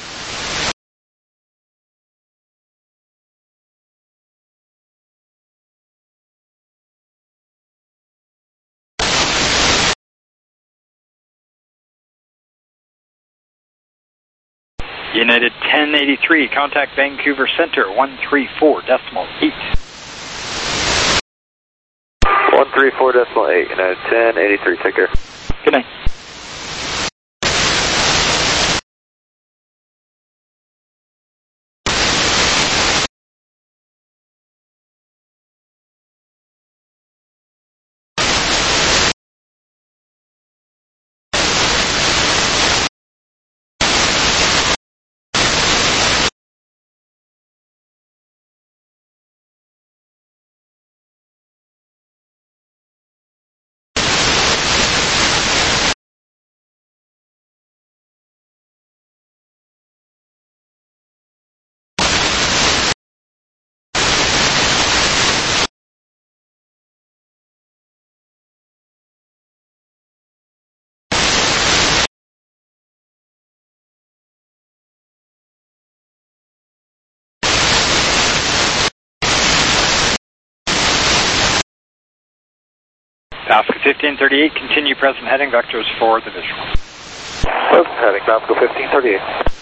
United ten eighty-three, contact Vancouver Center, one three four decimal eight. one three four decimal eight, United ten eighty-three, take care. Good night. Pasco fifteen thirty-eight, continue present heading, vectors for the visual. Present heading, Pasco fifteen thirty-eight.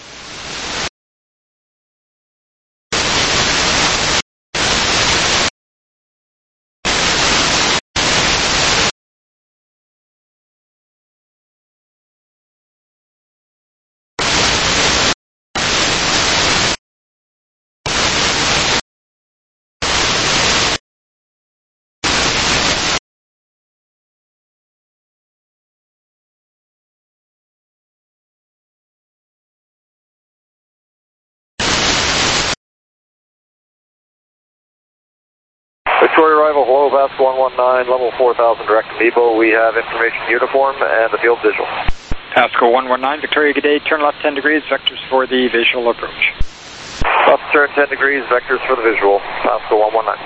Victoria arrival, hello, Vasco one one nine, level four thousand, direct to Nebo. We have information uniform and the field visual. Pasco one one nine, Victoria, good day, turn left ten degrees, vectors for the visual approach. Left turn ten degrees, vectors for the visual, Pasco one one nine.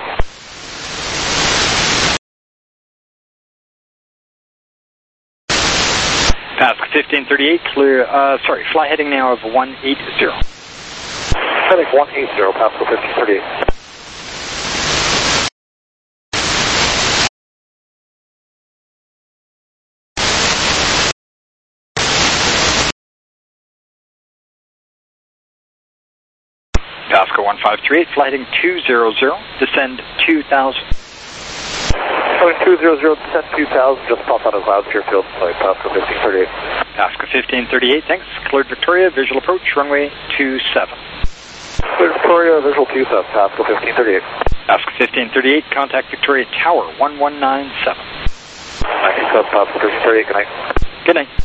Pasco fifteen thirty-eight, clear, uh, sorry, fly heading now of one eight zero. Heading one eight zero, Pasco fifteen thirty-eight. Pasco one five three eight, fly heading two zero zero, descend two thousand. Going two zero zero, descend two thousand, just pop out of clouds here, field flight, Pasco fifteen thirty-eight. Pasco fifteen thirty-eight, thanks. Cleared Victoria, visual approach, runway two seven. Cleared Victoria, visual two seven, Pasco fifteen thirty-eight. Pasco fifteen thirty-eight, contact Victoria Tower, one one nine seven. ninety-seven, Pasco fifteen thirty-eight, good night. Good night.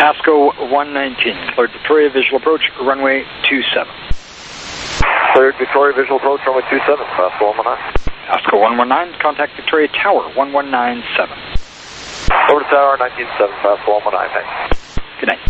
ASCO one nineteen, cleared Victoria, visual approach, runway two seven. Cleared Victoria, visual approach, runway two seven, fast one one nine. ASCO one one nine, contact Victoria Tower one one nine seven. Over to Tower nineteen seven, fast one one nine, thanks. Good night.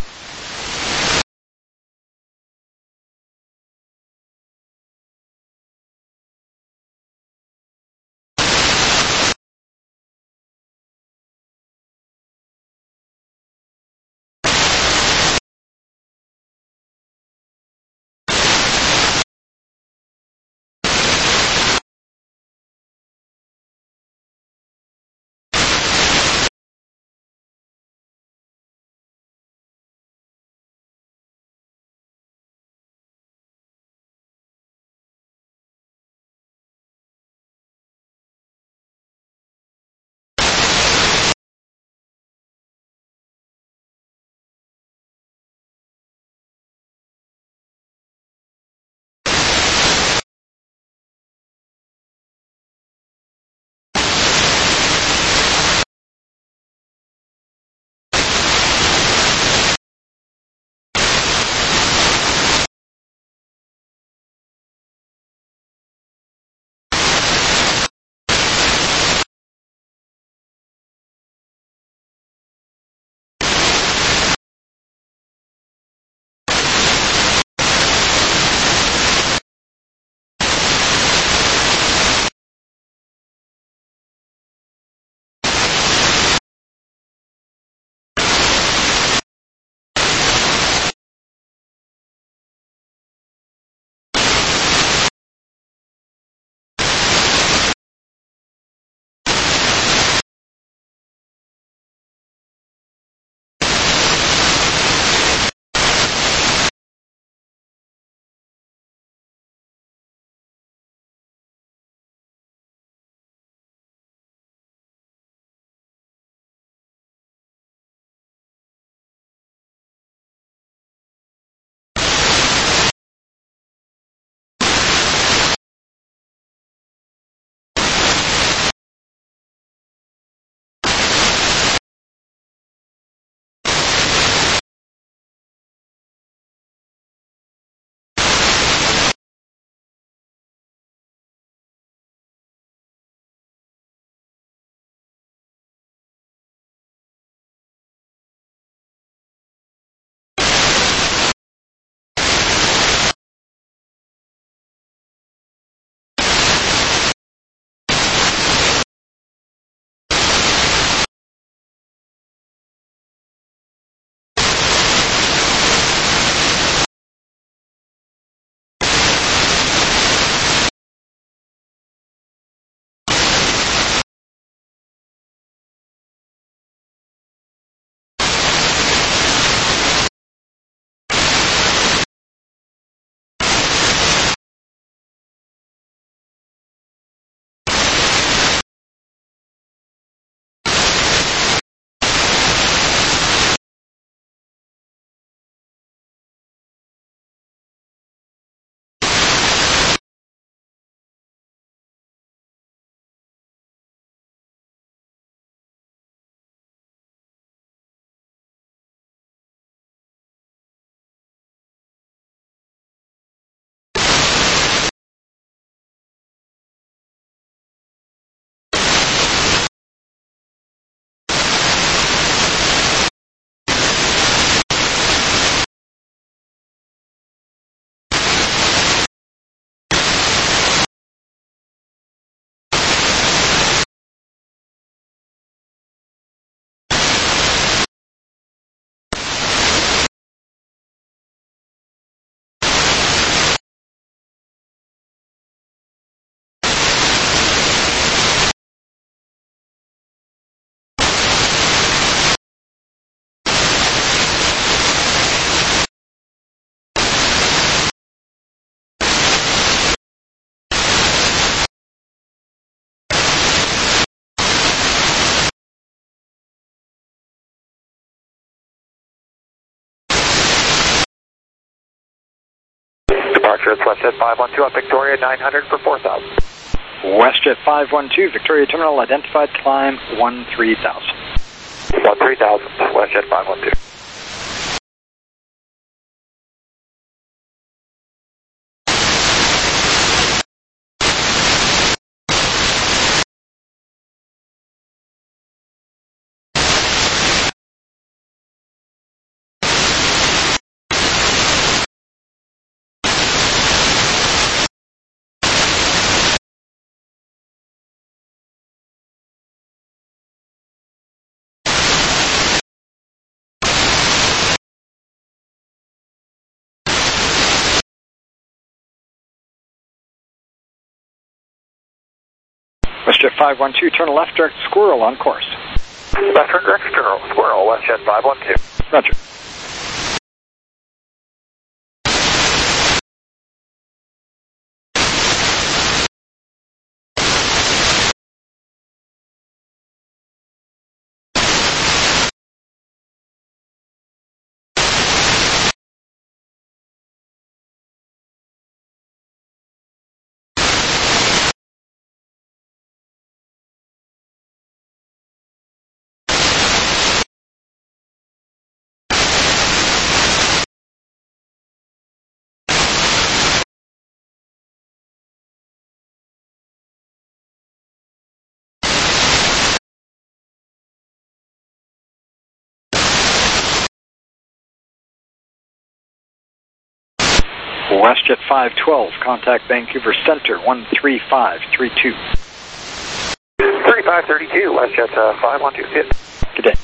Departure is WestJet five one two on Victoria nine hundred for four thousand. WestJet five one two, Victoria Terminal, identified, climb one three thousand. one three thousand, WestJet five one two. WestJet five one two, turn left, direct Squirrel on course. Left turn direct Squirrel, Squirrel, WestJet five one two. Roger. WestJet five twelve, contact Vancouver Center, one three five three two. thirty-five thirty-two, WestJet uh, five one two, hit. Good day.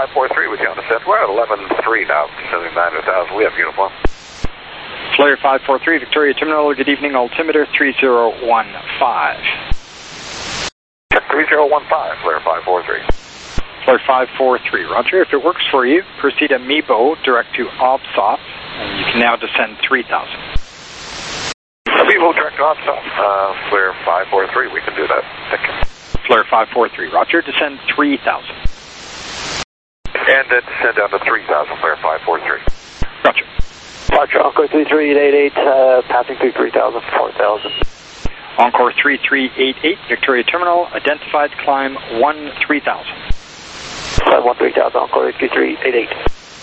five four three with you on the set. We're at eleven three now, descending nine hundred thousand. We have uniform. Flyer five four three, Victoria Terminal, good evening, altimeter three zero one five. three zero one five, Flyer five four three. Flyer five four three, roger. If it works for you, proceed at Mebo, direct to OBSOP, and you can now descend three thousand. Mebo, direct to OBSOP, uh, Flyer five four three, we can do that. Thank you. Flyer five four three, roger, descend three thousand. And then descend down to three thousand, Flyer five four three. Roger. Roger, Encore three three eight eight, uh, passing through three thousand, four thousand. Encore three three eight eight, Victoria Terminal, identified climb one three thousand. Climb one three thousand, Encore three three eight eight.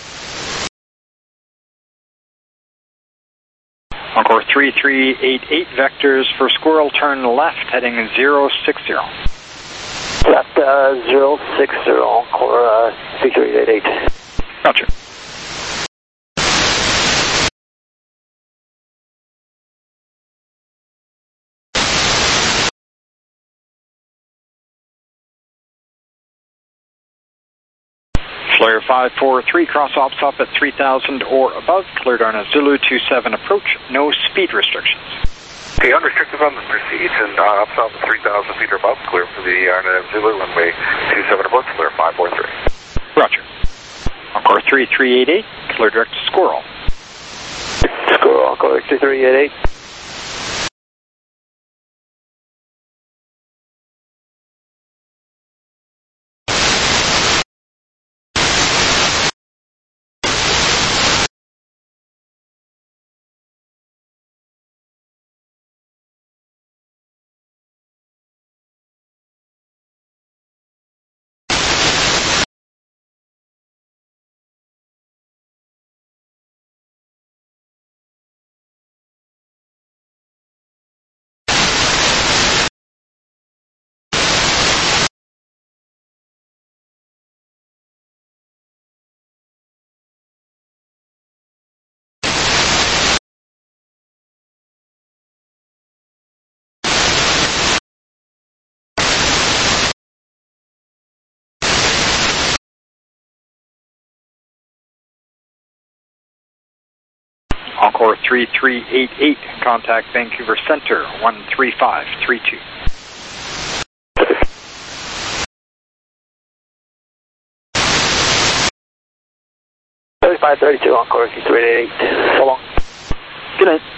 Encore three three eight eight, vectors for Squirrel, turn left, heading zero six zero. Left, uh, zero six zero, Encore uh, three three eight eight. Roger. Flyer five four three, cross OBSOP at three thousand or above, cleared on a Zulu two seven approach, no speed restrictions. Okay, unrestricted on the proceed, and uh, OBSOP at three thousand feet or above, clear for the R N A Zulu, runway two seven approach, clear five four three. Roger. Encore three three eight eight, clear direct to Squirrel. Squirrel, Encore three three eight eight. Encore three three eight eight, contact Vancouver Center, one three five three two. thirty-five thirty-two, Encore three three eight eight. So long. Good night.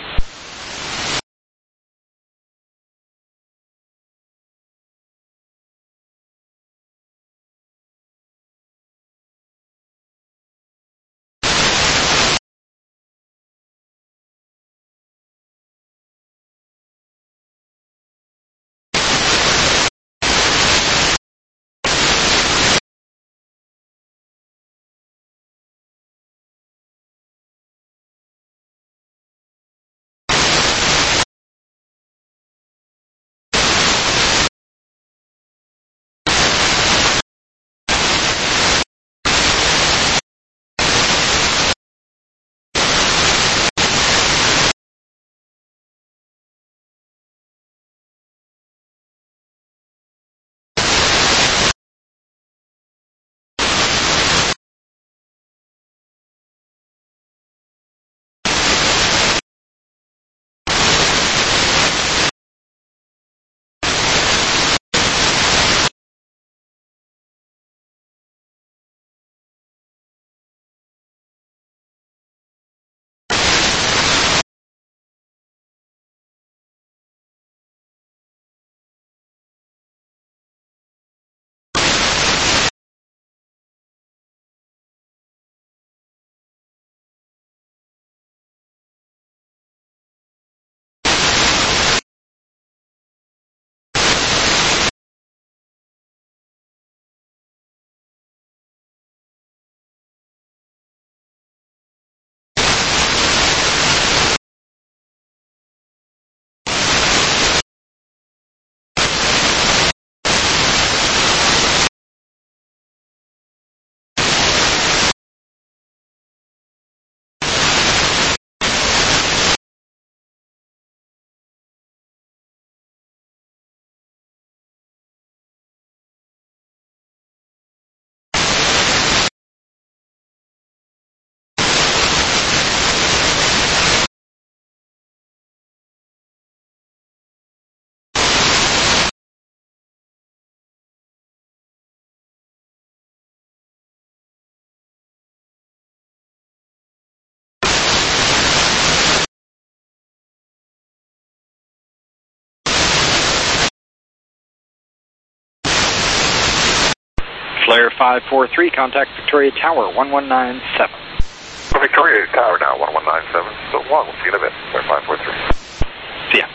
Blair five four three, contact Victoria Tower, one one nine seven. Victoria Tower now, one one nine seven. So long, we'll see you in a bit. Blair five four three. See ya.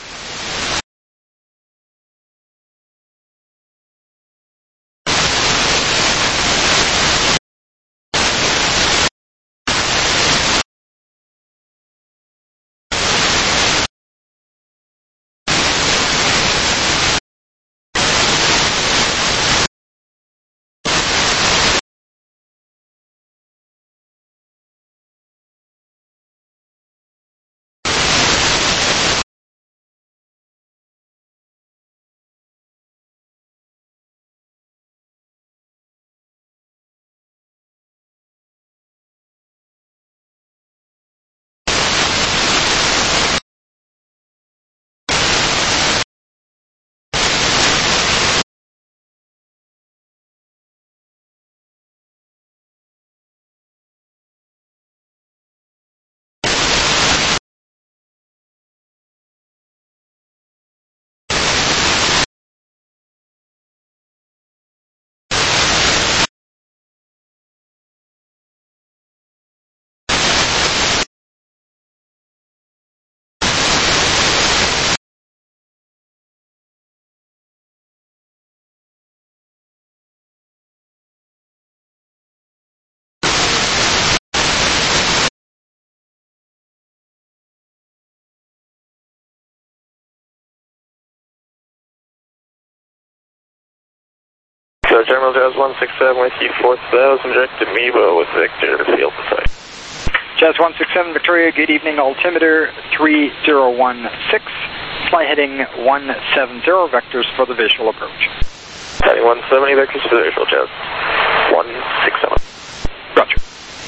So Terminal Jazz one six seven with you, four thousand, direct to Mevo with Victor, field to site. Jazz one six seven, Victoria, good evening, altimeter three zero one six, fly heading one seven zero, vectors for the visual approach. Heading one seventy, vectors for the visual, Jazz one six seven. Roger.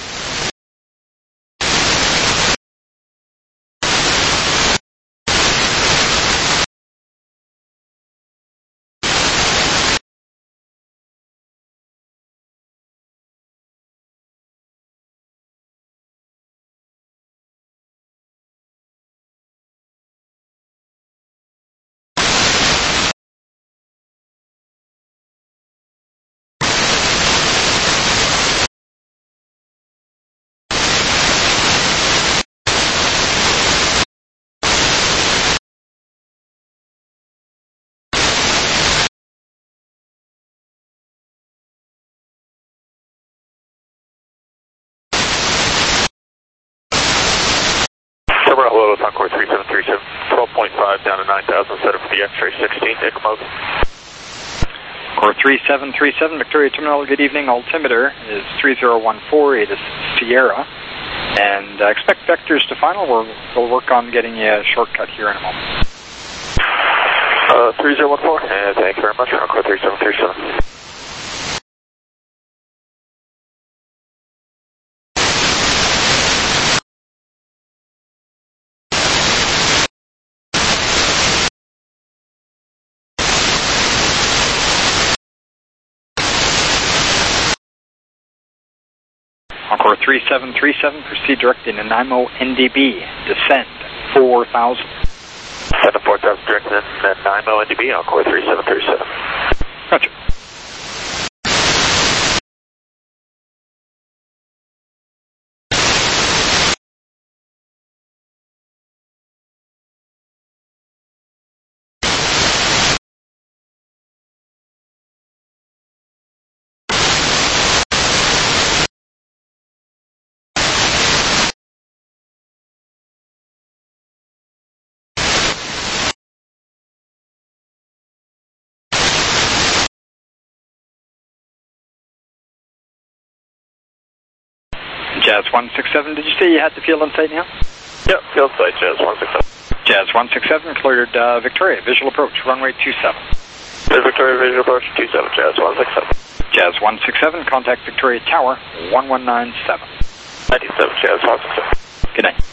Hello, Concord three seven three seven, twelve point five down to nine thousand, set up for the X-ray sixteen, take a mode. Core three seven three seven, Victoria Terminal, good evening, altimeter is three zero one four, it is Sierra, and uh, expect vectors to final. We'll, we'll work on getting you a shortcut here in a moment. Uh, three zero one four, and thank you very much, Concord three seven three seven. Encore three seven three seven, proceed direct in Nanaimo N D B, descend four thousand. Seven four thousand direct in Nanaimo N D B, Encore three seven three seven. Roger. Jazz one six seven, did you say you had the field in sight now? Yep, field site, Jazz one six seven. Jazz one six seven, cleared uh, Victoria, visual approach, runway two seven. There's Victoria, visual approach two seven, Jazz one six seven. Jazz one six seven, contact Victoria Tower, one one nine seven. ninety-seven, Jazz one six seven. Good night.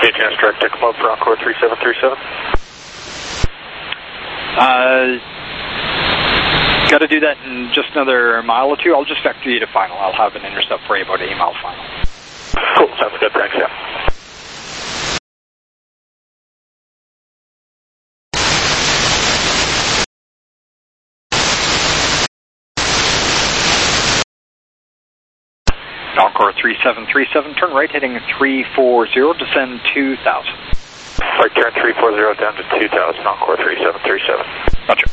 Any chance direct to come up for Encore three seven three seven? Uh, got to do that in just another mile or two. I'll just vector you to final. I'll have an intercept for you about eight mile final. Cool, sounds good, thanks, yeah. Encore three seven three seven, turn right heading three four zero, descend two thousand. Right, turn three four zero down to two thousand, Encore three seven three seven. Roger.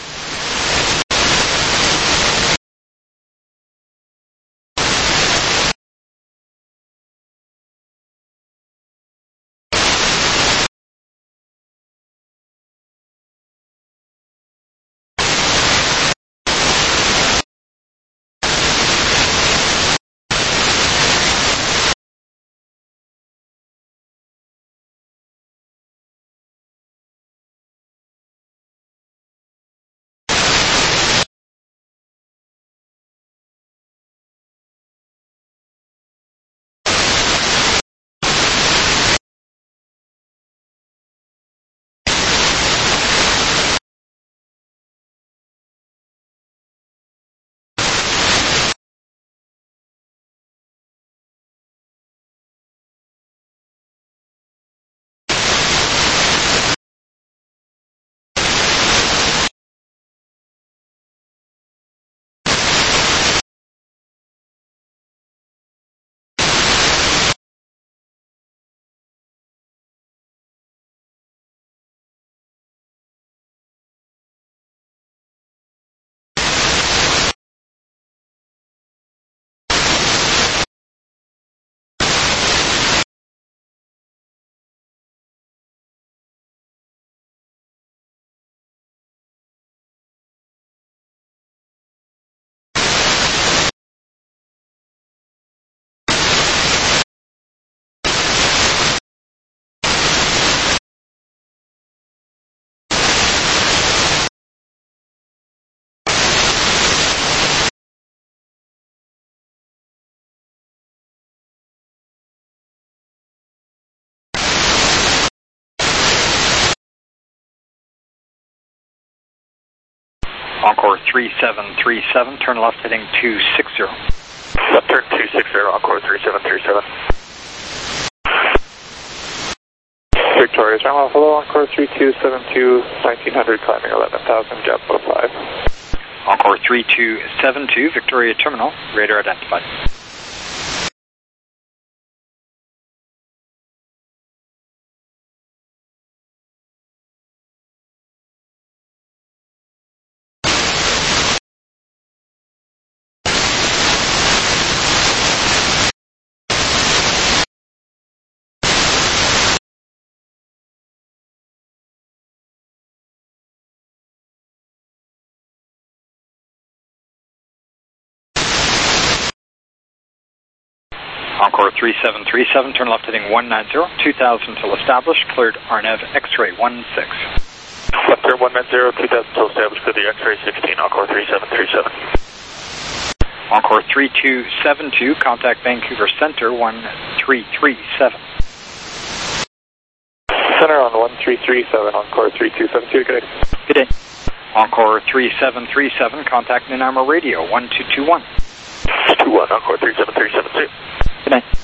Encore three seven three seven, turn left heading two six zero. Left turn two six zero, Encore three seven three seven. Victoria, Charlie, hello, Encore three two seven two, nineteen hundred, climbing eleven thousand, gap oh five. Encore three two seven two, Victoria Terminal, radar identified. Encore three seven three seven, turn left heading one nine zero, two thousand till established, cleared R N A V X-ray one six. Left turn one nine zero, two thousand till established, clear the X-ray sixteen, Encore three seven three seven. Encore three two seven two, contact Vancouver Center one three three seven. Center on one three three seven, Encore three two seven two, good day. Good day. Encore three seven three seven, contact Nanaimo Radio one two two one. two one, Encore three seven three seven two. Good night.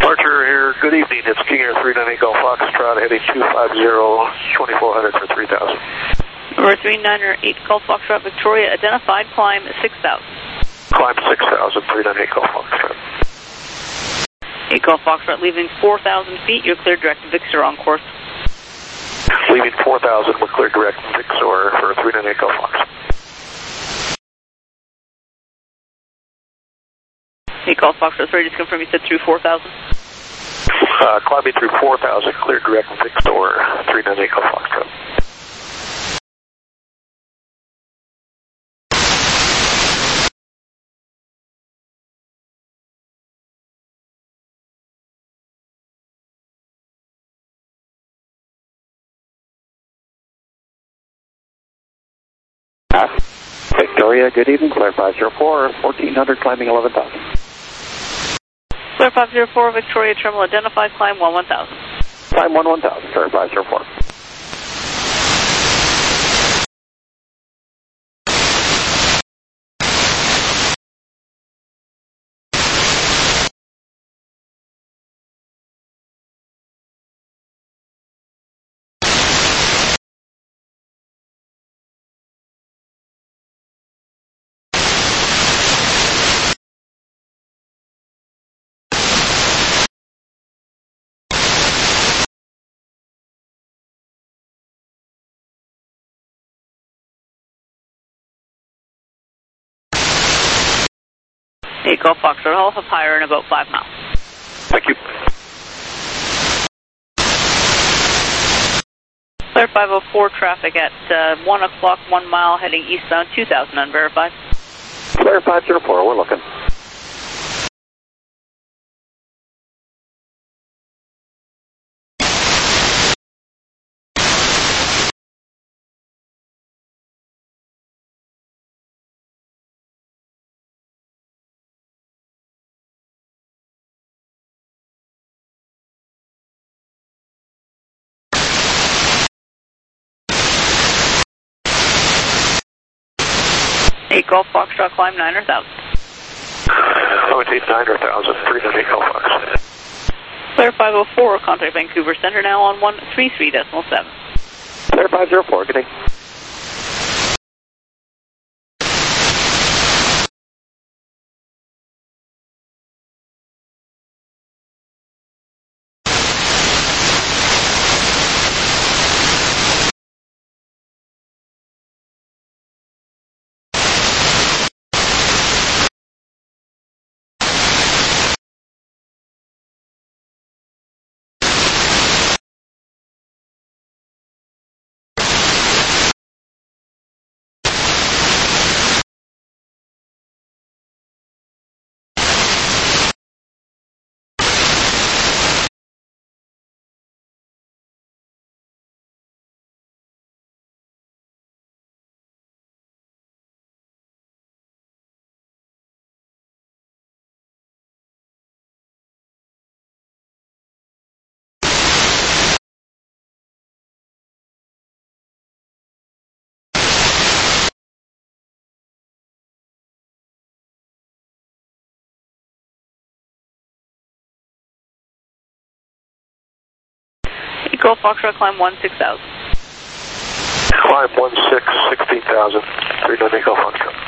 Departure here, good evening, it's King Air three nine eight Golf Foxtrot heading two five zero, twenty-four hundred for three thousand. Number three nine eight Golf Foxtrot Victoria, identified, climb six thousand. Climb six thousand, three nine eight Golf Foxtrot. eight Golf Foxtrot leaving four thousand feet, you're cleared direct to Vixor on course. Leaving four thousand, we're cleared direct to Vixor for three nine eight Golf Foxtrot. eight Golf Foxtrot, sorry, just confirm you said through four thousand? Uh, climbing through four thousand, cleared direct to Vixor, three nine eight Golf Foxtrot. Victoria, good evening, Clear five zero four, fourteen hundred, climbing eleven thousand. Clear five zero four, Victoria Terminal identified, climb one one thousand. Climb one one thousand, Clear five zero four. eight Golf Foxtrot, I'll have higher in about five miles. Thank you. Clear five oh four, traffic at uh, one o'clock, one mile, heading eastbound, two thousand, unverified. Clear five zero four, we're looking. eight Golf Foxtrot, climb niner thousand. Oh, it's eight niner thousand, three nine eight Golf Foxtrot. Clear five oh four, contact Vancouver Center now on one three three decimal seven. Clear five zero four, good day. eight Golf Foxtrot, climb one six thousand. Climb one six, sixteen thousand, three nine eight Golf Foxtrot.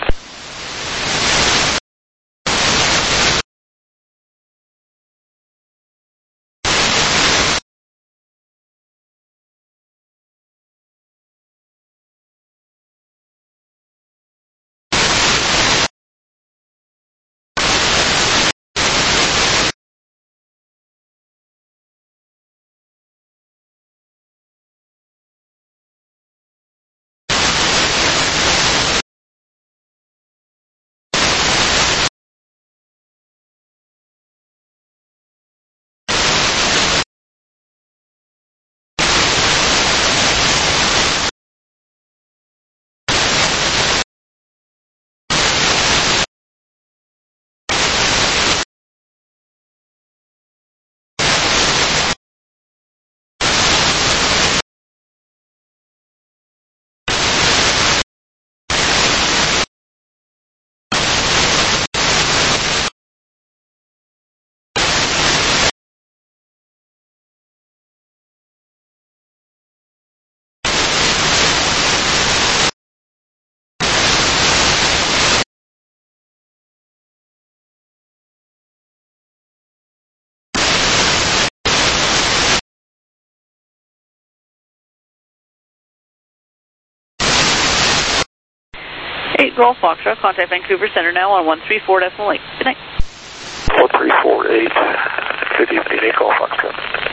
Golf Foxtrot, contact Vancouver Center now on one three four decimal eight. Good night. one three four eight, good evening, eight Golf Foxtrot.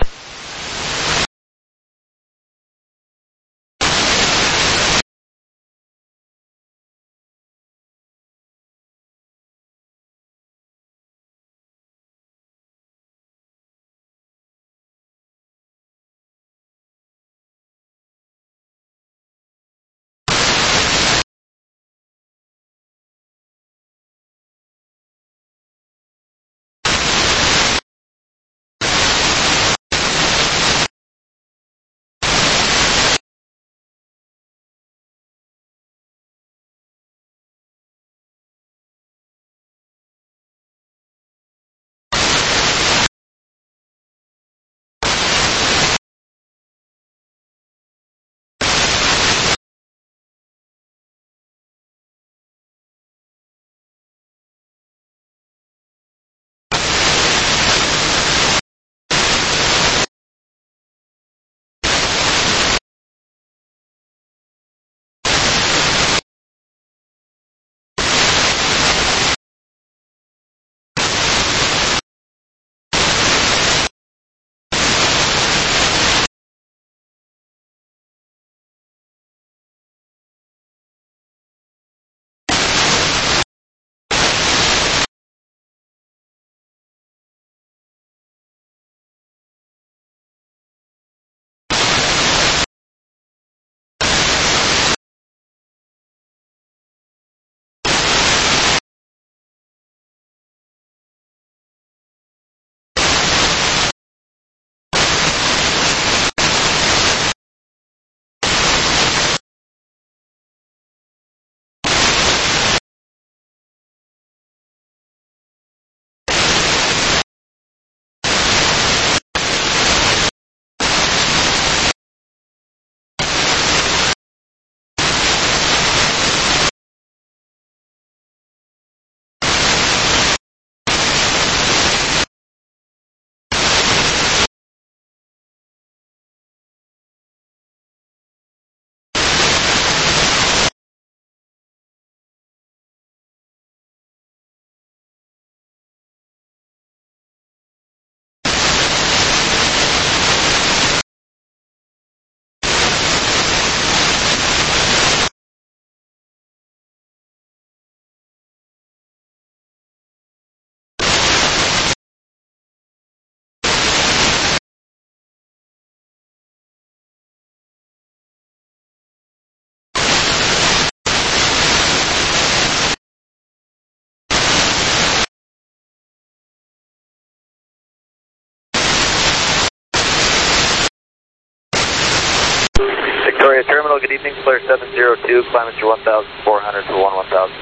Victoria Terminal, good evening, Flare seven zero two, climb at your one thousand four hundred to one one thousand.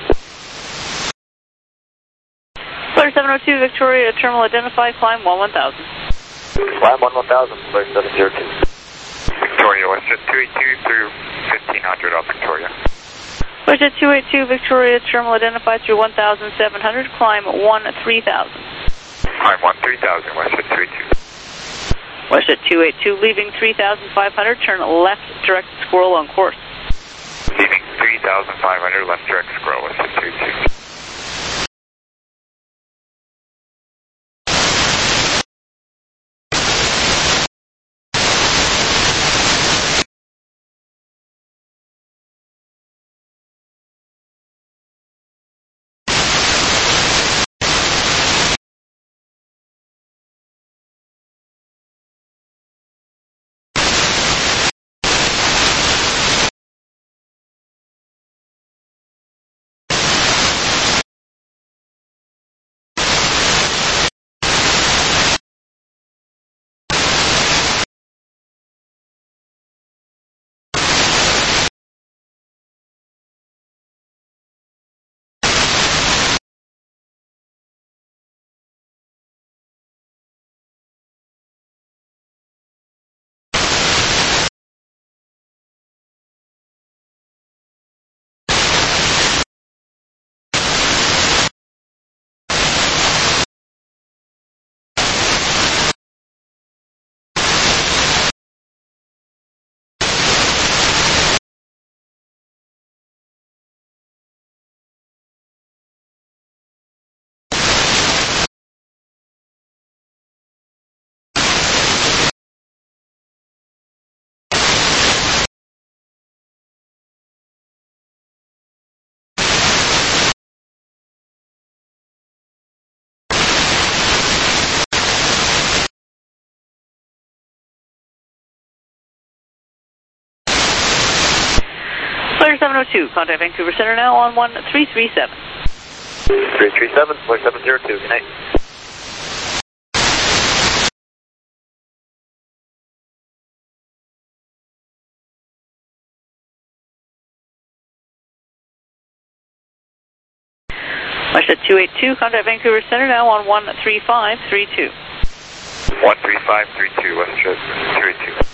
Flare seven oh two, Victoria Terminal identified, climb one one thousand. Climb one one thousand, Flare seven zero two. Victoria, Westjet two eight two through fifteen hundred off Victoria. Westjet two eight two, Victoria Terminal identified through one thousand seven hundred, climb one three thousand. Climb one three thousand, Westjet two eight two. Westjet two eight two, leaving three thousand five hundred, turn left, direct squirrel on course. Leaving three thousand five hundred, left direct squirrel, Westjet two eight two. Clear seven oh two, contact Vancouver Center now on one three three seven. three three seven, clear seven zero two, good night. Westjet two eight two, contact Vancouver Center now on one three five three two. one three five three two, Westjet two eight two.